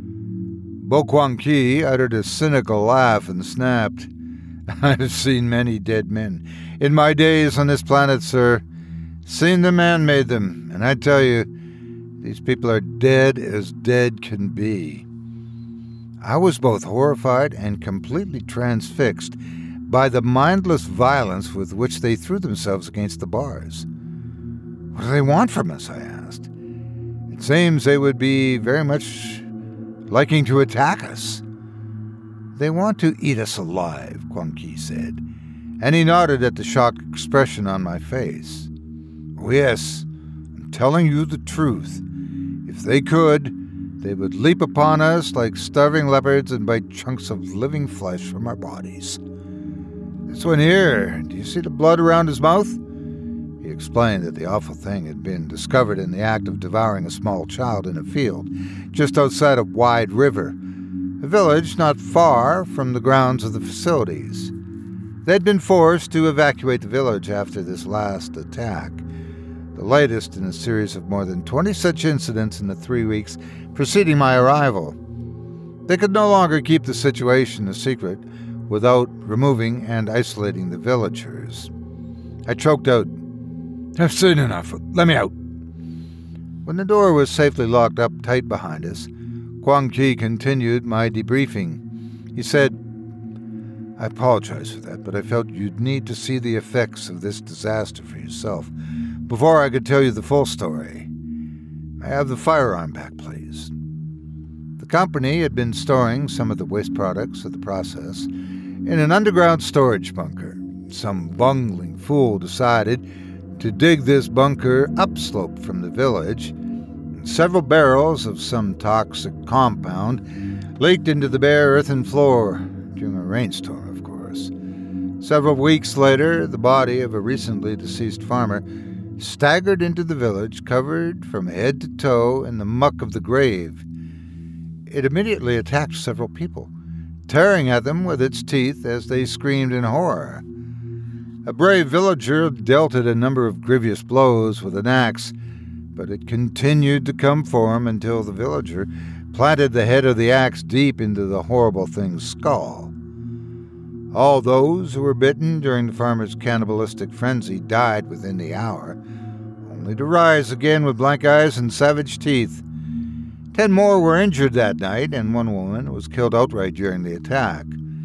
Bo Kwang Ki uttered a cynical laugh and snapped, "I've seen many dead men in my days on this planet, sir. Seen the man made them, and I tell you, these people are dead as dead can be." I was both horrified and completely transfixed by the mindless violence with which they threw themselves against the bars. "What do they want from us?" I asked. "It seems they would be very much liking to attack us." "They want to eat us alive," Kwang Ki said, and he nodded at the shocked expression on my face. "Oh yes, I'm telling you the truth. If they could, they would leap upon us like starving leopards and bite chunks of living flesh from our bodies. This one here, do you see the blood around his mouth?" He explained that the awful thing had been discovered in the act of devouring a small child in a field just outside of Wide River, a village not far from the grounds of the facilities. They had been forced to evacuate the village after this last attack, the latest in a series of more than 20 such incidents in the 3 weeks preceding my arrival. They could no longer keep the situation a secret without removing and isolating the villagers. I choked out, "I've seen enough. Let me out." When the door was safely locked up tight behind us, Kwang Ki continued my debriefing. He said, "I apologize for that, but I felt you'd need to see the effects of this disaster for yourself before I could tell you the full story. May I have the firearm back, please?" The company had been storing some of the waste products of the process in an underground storage bunker. Some bungling fool decided to dig this bunker upslope from the village. Several barrels of some toxic compound leaked into the bare earthen floor during a rainstorm, of course. Several weeks later, the body of a recently deceased farmer staggered into the village, covered from head to toe in the muck of the grave. It immediately attacked several people, tearing at them with its teeth as they screamed in horror. A brave villager dealt it a number of grievous blows with an axe, but it continued to come for him until the villager planted the head of the axe deep into the horrible thing's skull. All those who were bitten during the farmer's cannibalistic frenzy died within the hour, only to rise again with blank eyes and savage teeth. 10 more were injured that night, and one woman was killed outright during the attack.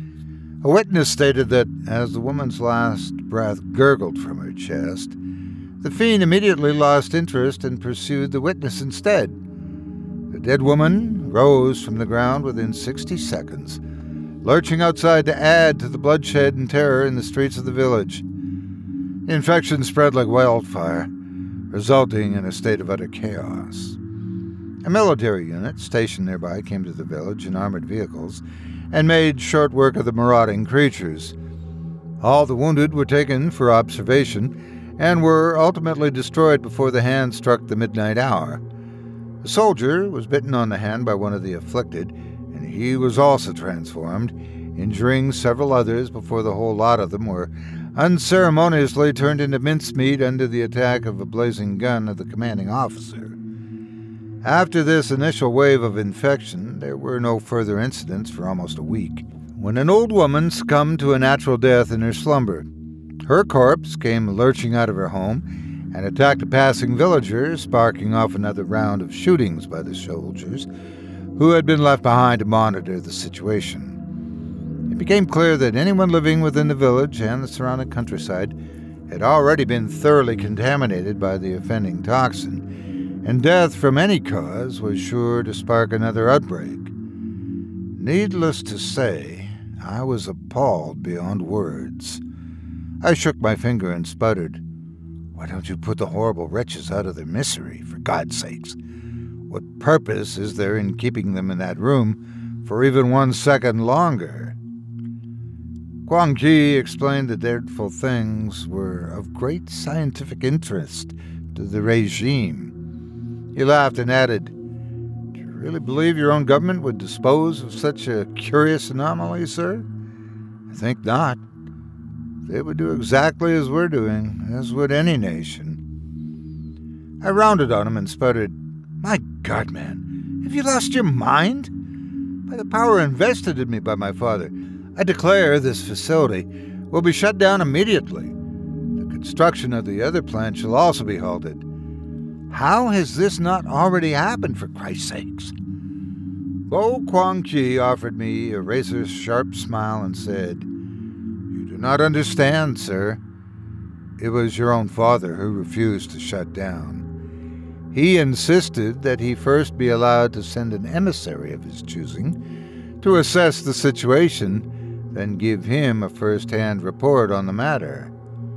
A witness stated that as the woman's last breath gurgled from her chest, the fiend immediately lost interest and pursued the witness instead. The dead woman rose from the ground within 60 seconds, lurching outside to add to the bloodshed and terror in the streets of the village. The infection spread like wildfire, resulting in a state of utter chaos. A military unit stationed nearby came to the village in armored vehicles and made short work of the marauding creatures. All the wounded were taken for observation and were ultimately destroyed before the hand struck the midnight hour. A soldier was bitten on the hand by one of the afflicted, and he was also transformed, injuring several others before the whole lot of them were unceremoniously turned into mincemeat under the attack of a blazing gun of the commanding officer. After this initial wave of infection, there were no further incidents for almost a week, when an old woman succumbed to a natural death in her slumber. Her corpse came lurching out of her home and attacked a passing villager, sparking off another round of shootings by the soldiers, who had been left behind to monitor the situation. It became clear that anyone living within the village and the surrounding countryside had already been thoroughly contaminated by the offending toxin, and death from any cause was sure to spark another outbreak. Needless to say, I was appalled beyond words. I shook my finger and sputtered, "Why don't you put the horrible wretches out of their misery, for God's sakes? What purpose is there in keeping them in that room for even 1 second longer?" Quang Qi explained the dreadful things were of great scientific interest to the regime. He laughed and added, "Do you really believe your own government would dispose of such a curious anomaly, sir? I think not. They would do exactly as we're doing, as would any nation." I rounded on him and sputtered, "My God, man, have you lost your mind? By the power invested in me by my father, I declare this facility will be shut down immediately. The construction of the other plant shall also be halted. How has this not already happened, for Christ's sakes?" Bo Quang Qi offered me a razor-sharp smile and said, "You do not understand, sir. It was your own father who refused to shut down. He insisted that he first be allowed to send an emissary of his choosing to assess the situation, then give him a first-hand report on the matter."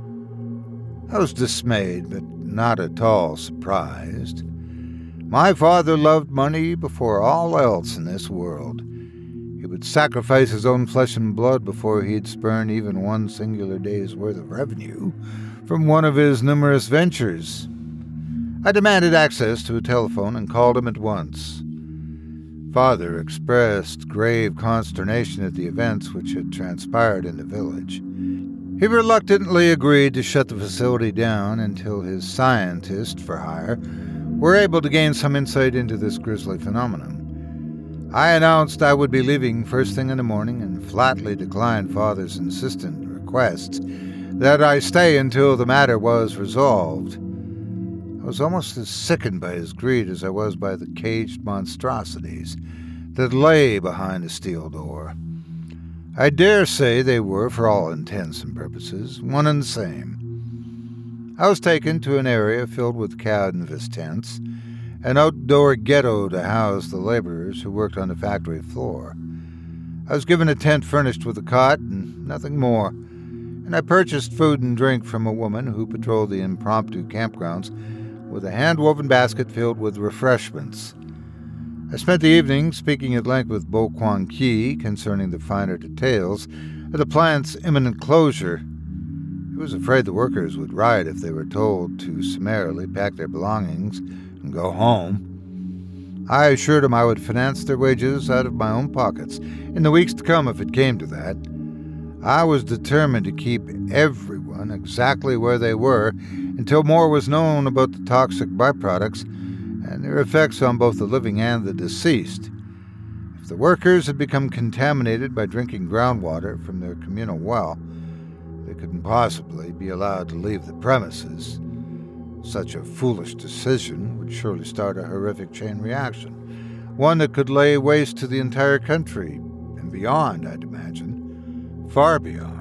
I was dismayed, but not at all surprised. My father loved money before all else in this world. He would sacrifice his own flesh and blood before he'd spurn even one singular day's worth of revenue from one of his numerous ventures. I demanded access to a telephone and called him at once. Father expressed grave consternation at the events which had transpired in the village. He reluctantly agreed to shut the facility down until his scientists for hire were able to gain some insight into this grisly phenomenon. I announced I would be leaving first thing in the morning and flatly declined Father's insistent requests that I stay until the matter was resolved. I was almost as sickened by his greed as I was by the caged monstrosities that lay behind the steel door. I dare say they were, for all intents and purposes, one and the same. I was taken to an area filled with canvas tents, an outdoor ghetto to house the laborers who worked on the factory floor. I was given a tent furnished with a cot and nothing more, and I purchased food and drink from a woman who patrolled the impromptu campgrounds with a hand-woven basket filled with refreshments. I spent the evening speaking at length with Bo Quang Qi concerning the finer details of the plant's imminent closure. He was afraid the workers would riot if they were told to summarily pack their belongings and go home. I assured him I would finance their wages out of my own pockets in the weeks to come if it came to that. I was determined to keep everyone exactly where they were until more was known about the toxic byproducts and their effects on both the living and the deceased. If the workers had become contaminated by drinking groundwater from their communal well, they couldn't possibly be allowed to leave the premises. Such a foolish decision would surely start a horrific chain reaction, one that could lay waste to the entire country, and beyond, I'd imagine. Far beyond.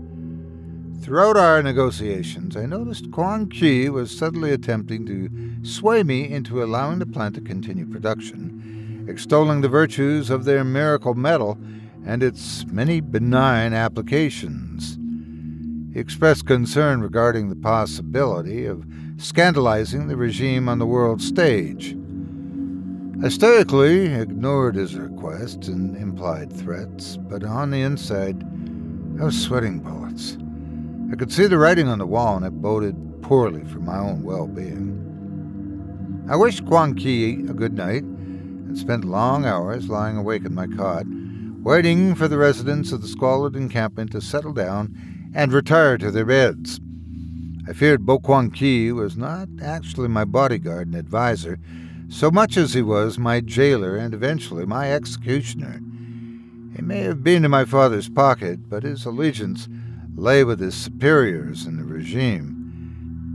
Throughout our negotiations, I noticed Quang Qi was subtly attempting to sway me into allowing the plant to continue production, extolling the virtues of their miracle metal and its many benign applications. He expressed concern regarding the possibility of scandalizing the regime on the world stage. I stoically ignored his requests and implied threats, but on the inside, I was sweating bullets. I could see the writing on the wall, and it boded poorly for my own well-being. I wished Quang Qi a good night and spent long hours lying awake in my cot, waiting for the residents of the squalid encampment to settle down and retire to their beds. I feared Bo Quang Qi was not actually my bodyguard and advisor, so much as he was my jailer and eventually my executioner. He may have been in my father's pocket, but his allegiance lay with his superiors in the regime.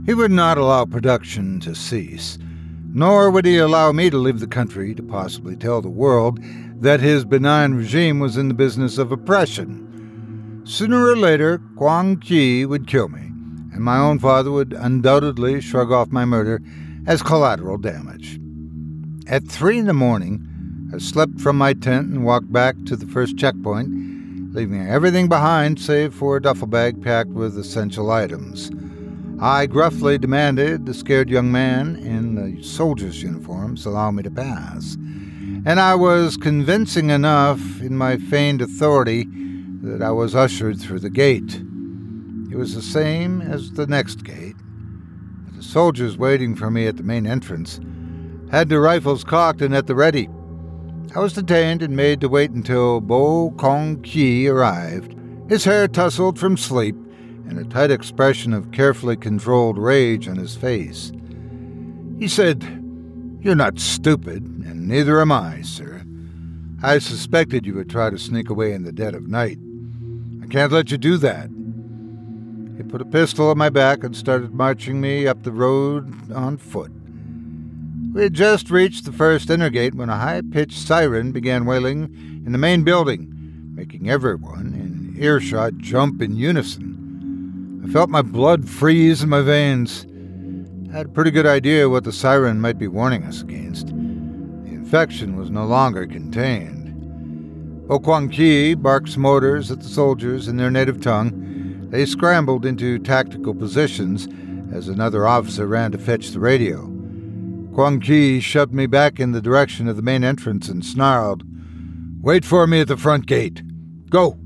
He would not allow production to cease, nor would he allow me to leave the country to possibly tell the world that his benign regime was in the business of oppression. Sooner or later, Kwang Ki would kill me, and my own father would undoubtedly shrug off my murder as collateral damage. At 3 a.m, I slipped from my tent and walked back to the first checkpoint, leaving everything behind save for a duffel bag packed with essential items. I gruffly demanded the scared young man in the soldier's uniforms allow me to pass, and I was convincing enough in my feigned authority that I was ushered through the gate. It was the same as the next gate. The soldiers waiting for me at the main entrance had their rifles cocked and at the ready. I was detained and made to wait until Bo Kong Ki arrived, his hair tousled from sleep, and a tight expression of carefully controlled rage on his face. He said, "You're not stupid, and neither am I, sir. I suspected you would try to sneak away in the dead of night. I can't let you do that." He put a pistol on my back and started marching me up the road on foot. We had just reached the first inner gate when a high-pitched siren began wailing in the main building, making everyone in earshot jump in unison. I felt my blood freeze in my veins. I had a pretty good idea what the siren might be warning us against. The infection was no longer contained. Bo Kwang Ki barked some orders at the soldiers in their native tongue. They scrambled into tactical positions as another officer ran to fetch the radio. Kwang Ki shoved me back in the direction of the main entrance and snarled, "Wait for me at the front gate. Go!"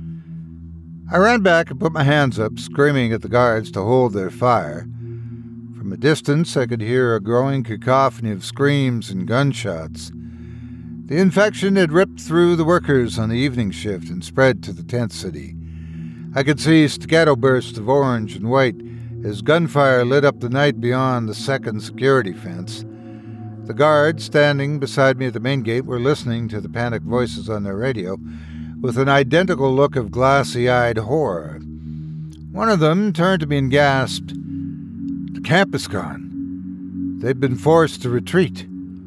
I ran back and put my hands up, screaming at the guards to hold their fire. From a distance, I could hear a growing cacophony of screams and gunshots. The infection had ripped through the workers on the evening shift and spread to the tent city. I could see staccato bursts of orange and white as gunfire lit up the night beyond the second security fence. The guards standing beside me at the main gate were listening to the panicked voices on their radio with an identical look of glassy-eyed horror. One of them turned to me and gasped, "The camp is gone. They've been forced to retreat."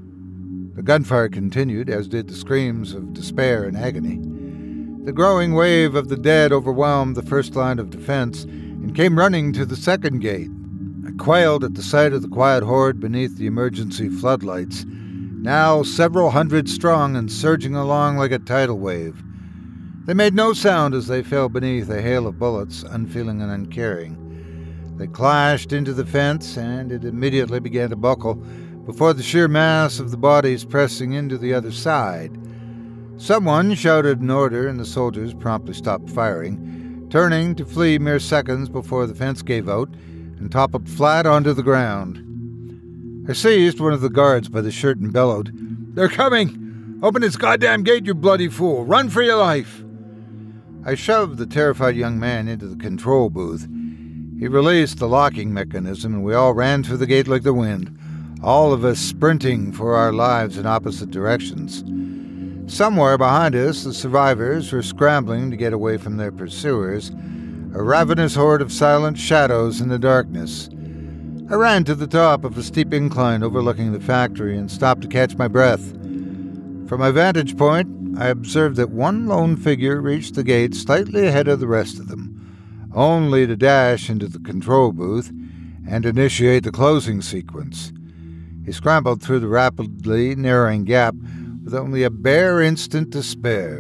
The gunfire continued, as did the screams of despair and agony. The growing wave of the dead overwhelmed the first line of defense and came running to the second gate. I quailed at the sight of the quiet horde beneath the emergency floodlights, now several hundred strong and surging along like a tidal wave. They made no sound as they fell beneath a hail of bullets, unfeeling and uncaring. They clashed into the fence, and it immediately began to buckle before the sheer mass of the bodies pressing into the other side. Someone shouted an order, and the soldiers promptly stopped firing, turning to flee mere seconds before the fence gave out and toppled flat onto the ground. I seized one of the guards by the shirt and bellowed, "They're coming! Open this goddamn gate, you bloody fool! Run for your life!" I shoved the terrified young man into the control booth. He released the locking mechanism, and we all ran through the gate like the wind, all of us sprinting for our lives in opposite directions. Somewhere behind us, the survivors were scrambling to get away from their pursuers, a ravenous horde of silent shadows in the darkness. I ran to the top of a steep incline overlooking the factory and stopped to catch my breath. From my vantage point, I observed that one lone figure reached the gate slightly ahead of the rest of them, only to dash into the control booth and initiate the closing sequence. He scrambled through the rapidly narrowing gap with only a bare instant to spare.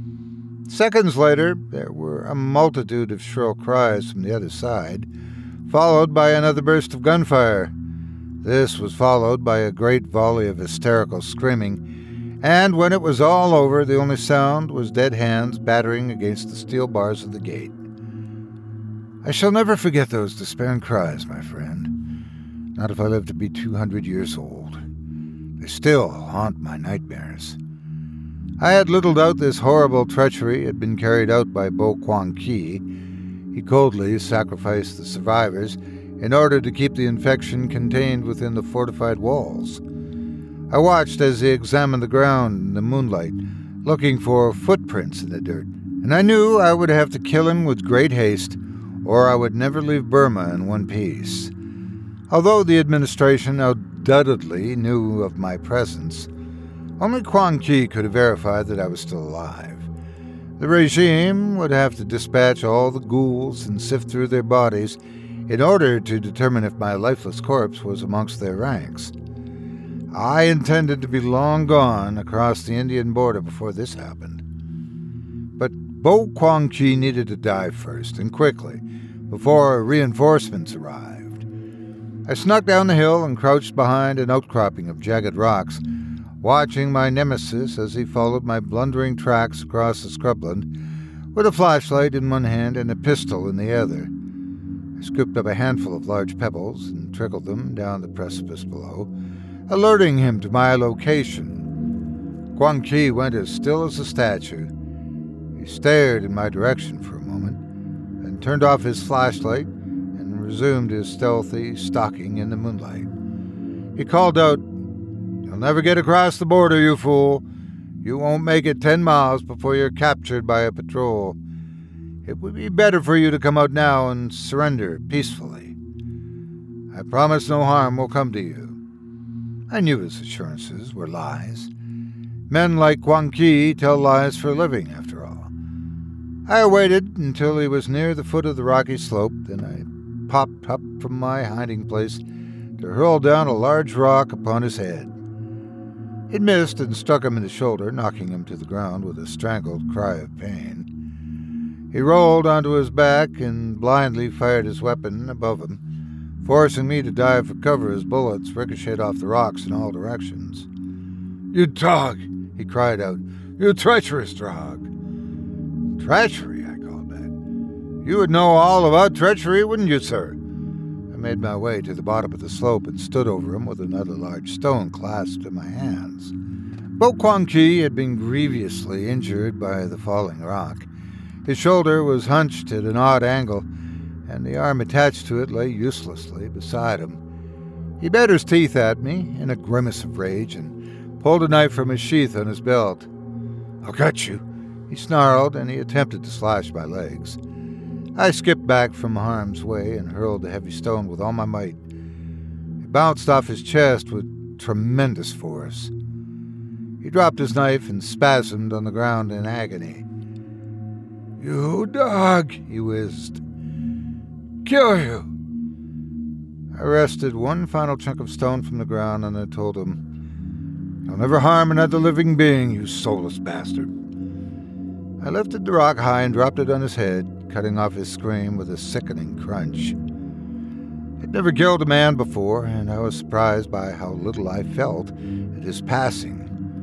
Seconds later, there were a multitude of shrill cries from the other side, followed by another burst of gunfire. This was followed by a great volley of hysterical screaming, and when it was all over, the only sound was dead hands battering against the steel bars of the gate. I shall never forget those despairing cries, my friend. Not if I live to be 200 years old. They still haunt my nightmares. I had little doubt this horrible treachery had been carried out by Bo Kwang Ki. He coldly sacrificed the survivors in order to keep the infection contained within the fortified walls. I watched as he examined the ground in the moonlight, looking for footprints in the dirt, and I knew I would have to kill him with great haste, or I would never leave Burma in one piece. Although the administration undoubtedly knew of my presence, only Quan Chi could have verified that I was still alive. The regime would have to dispatch all the ghouls and sift through their bodies in order to determine if my lifeless corpse was amongst their ranks. I intended to be long gone across the Indian border before this happened. But Bo Quan Chi needed to die first, and quickly, before reinforcements arrived. I snuck down the hill and crouched behind an outcropping of jagged rocks, watching my nemesis as he followed my blundering tracks across the scrubland, with a flashlight in one hand and a pistol in the other. I scooped up a handful of large pebbles and trickled them down the precipice below, alerting him to my location. Quan Chi went as still as a statue. He stared in my direction for a moment, then turned off his flashlight and resumed his stealthy stalking in the moonlight. He called out, "You'll never get across the border, you fool. You won't make it 10 miles before you're captured by a patrol. It would be better for you to come out now and surrender peacefully. I promise no harm will come to you." I knew his assurances were lies. Men like Quan Chi tell lies for a living, after all. I waited until he was near the foot of the rocky slope, then I popped up from my hiding place to hurl down a large rock upon his head. It missed and struck him in the shoulder, knocking him to the ground with a strangled cry of pain. He rolled onto his back and blindly fired his weapon above him, forcing me to dive for cover as bullets ricocheted off the rocks in all directions. "You dog!" he cried out. "You treacherous dog!" "Treachery?" I called back. "You would know all about treachery, wouldn't you, sir?" I made my way to the bottom of the slope and stood over him with another large stone clasped in my hands. Bo Quan Chi had been grievously injured by the falling rock. His shoulder was hunched at an odd angle, and the arm attached to it lay uselessly beside him. He bared his teeth at me in a grimace of rage and pulled a knife from his sheath on his belt. "I'll cut you," he snarled, and he attempted to slash my legs. I skipped back from harm's way and hurled the heavy stone with all my might. It bounced off his chest with tremendous force. He dropped his knife and spasmed on the ground in agony. "You dog," he whizzed. "Kill you." I wrested one final chunk of stone from the ground and I told him, "You'll never harm another living being, you soulless bastard." I lifted the rock high and dropped it on his head, cutting off his scream with a sickening crunch. I'd never killed a man before, and I was surprised by how little I felt at his passing.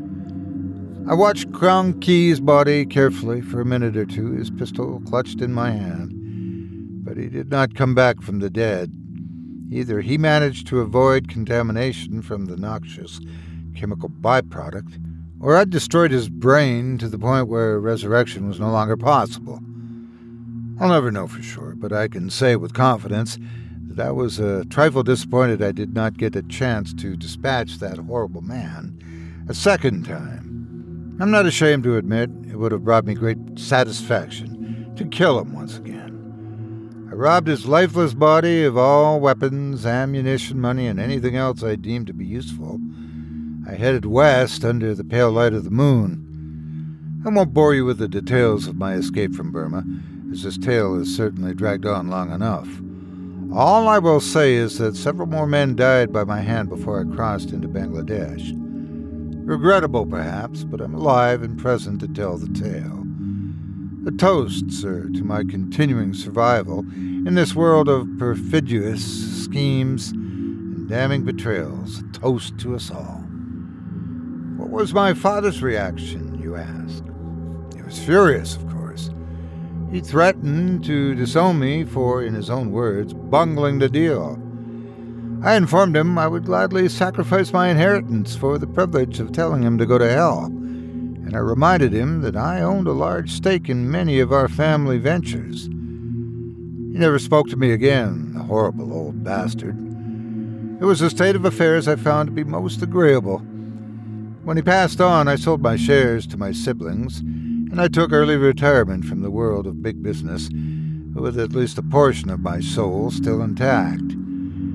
I watched Quan Chi's body carefully for a minute or two, his pistol clutched in my hand. But he did not come back from the dead. Either he managed to avoid contamination from the noxious chemical byproduct, or I'd destroyed his brain to the point where resurrection was no longer possible. I'll never know for sure, but I can say with confidence that I was a trifle disappointed I did not get a chance to dispatch that horrible man a second time. I'm not ashamed to admit it would have brought me great satisfaction to kill him once again. I robbed his lifeless body of all weapons, ammunition, money, and anything else I deemed to be useful. I headed west under the pale light of the moon. I won't bore you with the details of my escape from Burma, as this tale has certainly dragged on long enough. All I will say is that several more men died by my hand before I crossed into Bangladesh. Regrettable, perhaps, but I'm alive and present to tell the tale. A toast, sir, to my continuing survival in this world of perfidious schemes and damning betrayals. A toast to us all. What was my father's reaction, you ask? He was furious, of course. He threatened to disown me for, in his own words, bungling the deal. I informed him I would gladly sacrifice my inheritance for the privilege of telling him to go to hell, and I reminded him that I owned a large stake in many of our family ventures. He never spoke to me again, the horrible old bastard. It was a state of affairs I found to be most agreeable. When he passed on, I sold my shares to my siblings, and I took early retirement from the world of big business, with at least a portion of my soul still intact.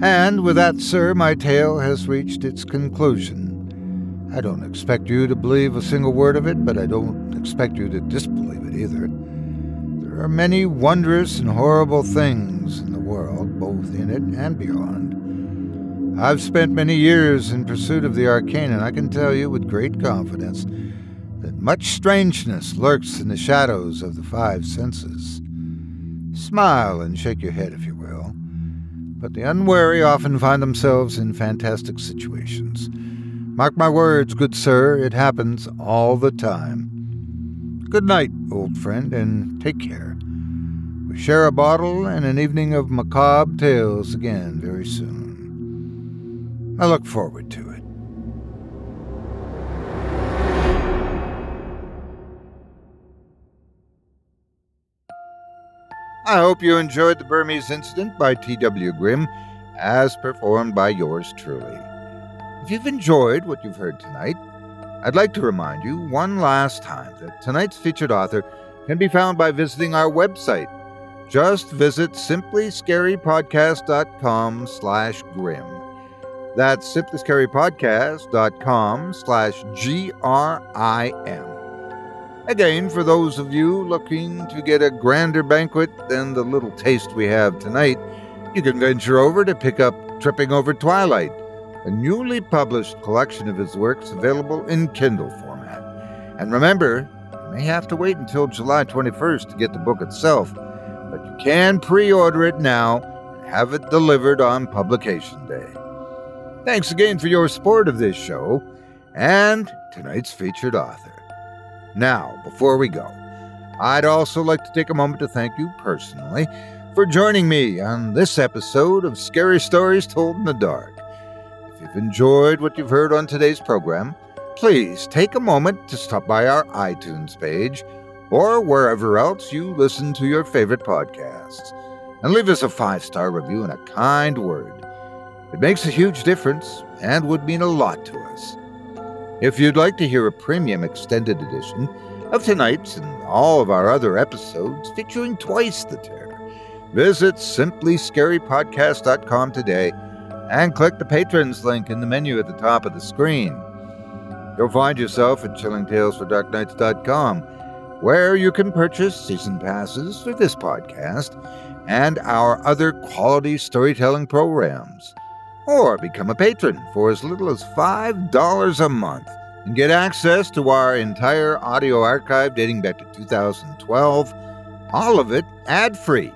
And with that, sir, my tale has reached its conclusion. I don't expect you to believe a single word of it, but I don't expect you to disbelieve it either. There are many wondrous and horrible things in the world, both in it and beyond. I've spent many years in pursuit of the arcane, and I can tell you with great confidence that much strangeness lurks in the shadows of the five senses. Smile and shake your head if you will, but the unwary often find themselves in fantastic situations. Mark my words, good sir, it happens all the time. Good night, old friend, and take care. We share a bottle and an evening of macabre tales again very soon. I look forward to it. I hope you enjoyed The Burmese Incident by T.W. Grimm, as performed by yours truly. If you've enjoyed what you've heard tonight, I'd like to remind you one last time that tonight's featured author can be found by visiting our website. Just visit simplyscarypodcast.com/Grimm. That's simplyscarypodcast.com/GRIM. Again, for those of you looking to get a grander banquet than the little taste we have tonight, you can venture over to pick up Tripping Over Twilight, a newly published collection of his works available in Kindle format. And remember, you may have to wait until July 21st to get the book itself, but you can pre-order it now and have it delivered on publication day. Thanks again for your support of this show and tonight's featured author. Now, before we go, I'd also like to take a moment to thank you personally for joining me on this episode of Scary Stories Told in the Dark. If you've enjoyed what you've heard on today's program, please take a moment to stop by our iTunes page or wherever else you listen to your favorite podcasts and leave us a 5-star review and a kind word. It makes a huge difference and would mean a lot to us. If you'd like to hear a premium extended edition of tonight's and all of our other episodes featuring twice the terror, visit simplyscarypodcast.com today and click the Patrons link in the menu at the top of the screen. You'll find yourself at chillingtalesfordarknights.com, where you can purchase season passes for this podcast and our other quality storytelling programs, or become a patron for as little as $5 a month and get access to our entire audio archive dating back to 2012, all of it ad-free.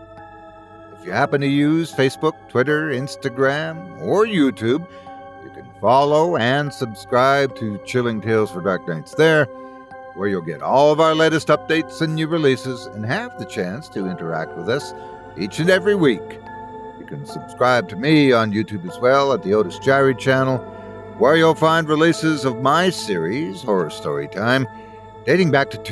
If you happen to use Facebook, Twitter, Instagram, or YouTube, you can follow and subscribe to Chilling Tales for Dark Nights there, where you'll get all of our latest updates and new releases and have the chance to interact with us each and every week. You can subscribe to me on YouTube as well at the Otis Jiry channel, where you'll find releases of my series, Horror Storytime, dating back to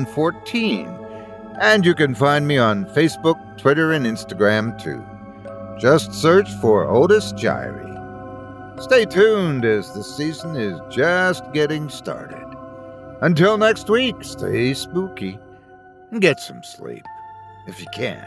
2014. And you can find me on Facebook, Twitter, and Instagram too. Just search for Otis Jiry. Stay tuned as the season is just getting started. Until next week, stay spooky and get some sleep, if you can.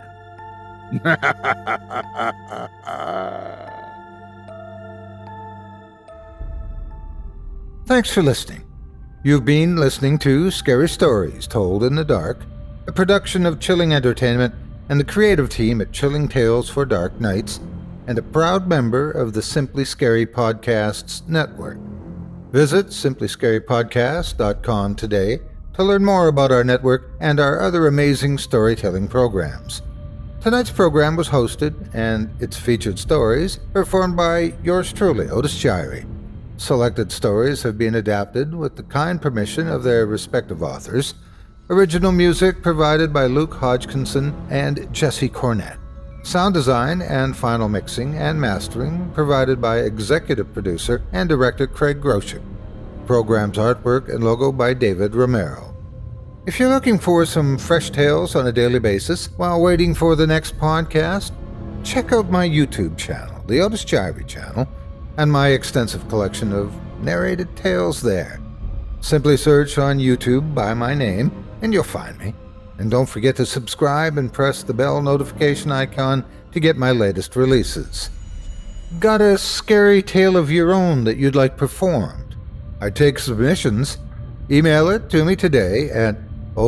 Thanks for listening. You've been listening to Scary Stories Told in the Dark, a production of Chilling Entertainment and the creative team at Chilling Tales for Dark Nights, and a proud member of the Simply Scary Podcasts Network. Visit simplyscarypodcast.com today to learn more about our network and our other amazing storytelling programs. Tonight's program was hosted, and its featured stories performed by yours truly, Otis Jiry. Selected stories have been adapted with the kind permission of their respective authors. Original music provided by Luke Hodgkinson and Jesse Cornett. Sound design and final mixing and mastering provided by executive producer and director Craig Groshek. Program's artwork and logo by David Romero. If you're looking for some fresh tales on a daily basis while waiting for the next podcast, check out my YouTube channel, the Otis Jiry channel, and my extensive collection of narrated tales there. Simply search on YouTube by my name, and you'll find me. And don't forget to subscribe and press the bell notification icon to get my latest releases. Got a scary tale of your own that you'd like performed? I take submissions. Email it to me today at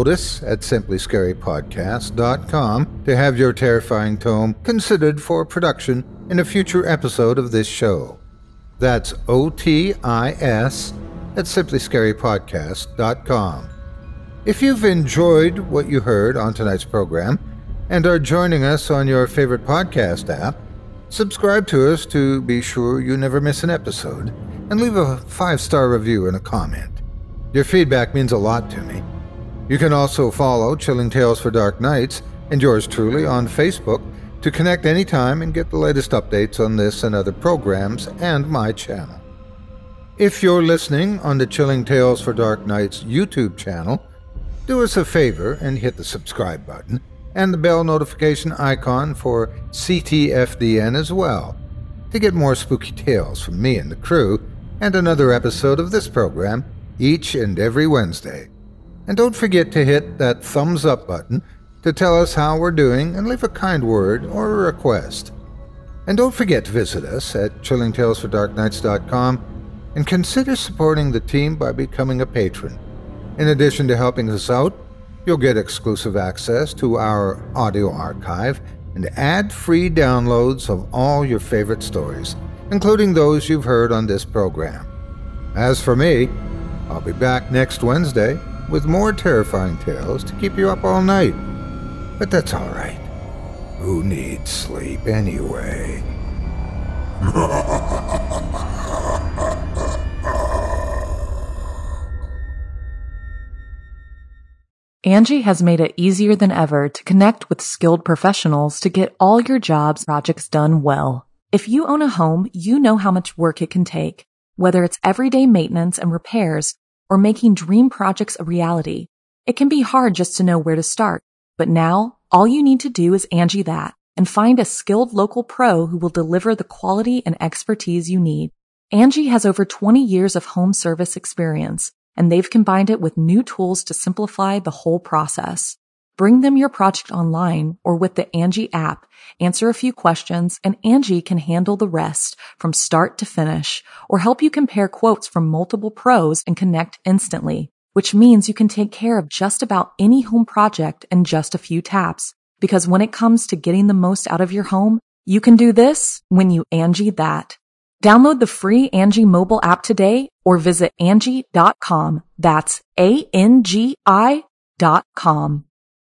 otis@simplyscarypodcast.com to have your terrifying tome considered for production in a future episode of this show. That's OTIS@simplyscarypodcast.com. If you've enjoyed what you heard on tonight's program and are joining us on your favorite podcast app, subscribe to us to be sure you never miss an episode, and leave a 5-star review and a comment. Your feedback means a lot to me. You can also follow Chilling Tales for Dark Nights and yours truly on Facebook to connect anytime and get the latest updates on this and other programs and my channel. If you're listening on the Chilling Tales for Dark Nights YouTube channel, do us a favor and hit the subscribe button and the bell notification icon for CTFDN as well, to get more spooky tales from me and the crew, and another episode of this program each and every Wednesday. And don't forget to hit that thumbs up button to tell us how we're doing and leave a kind word or a request. And don't forget to visit us at chillingtalesfordarknights.com and consider supporting the team by becoming a patron. In addition to helping us out, you'll get exclusive access to our audio archive and ad-free downloads of all your favorite stories, including those you've heard on this program. As for me, I'll be back next Wednesday with more terrifying tales to keep you up all night. But that's all right. Who needs sleep anyway? Angie has made it easier than ever to connect with skilled professionals to get all your jobs projects done well. If you own a home, you know how much work it can take, whether it's everyday maintenance and repairs or making dream projects a reality. It can be hard just to know where to start, but now all you need to do is Angie that and find a skilled local pro who will deliver the quality and expertise you need. Angie has over 20 years of home service experience, and they've combined it with new tools to simplify the whole process. Bring them your project online or with the Angie app, answer a few questions, and Angie can handle the rest from start to finish, or help you compare quotes from multiple pros and connect instantly, which means you can take care of just about any home project in just a few taps. Because when it comes to getting the most out of your home, you can do this when you Angie that. Download the free Angie mobile app today or visit Angie.com. That's ANGI.com.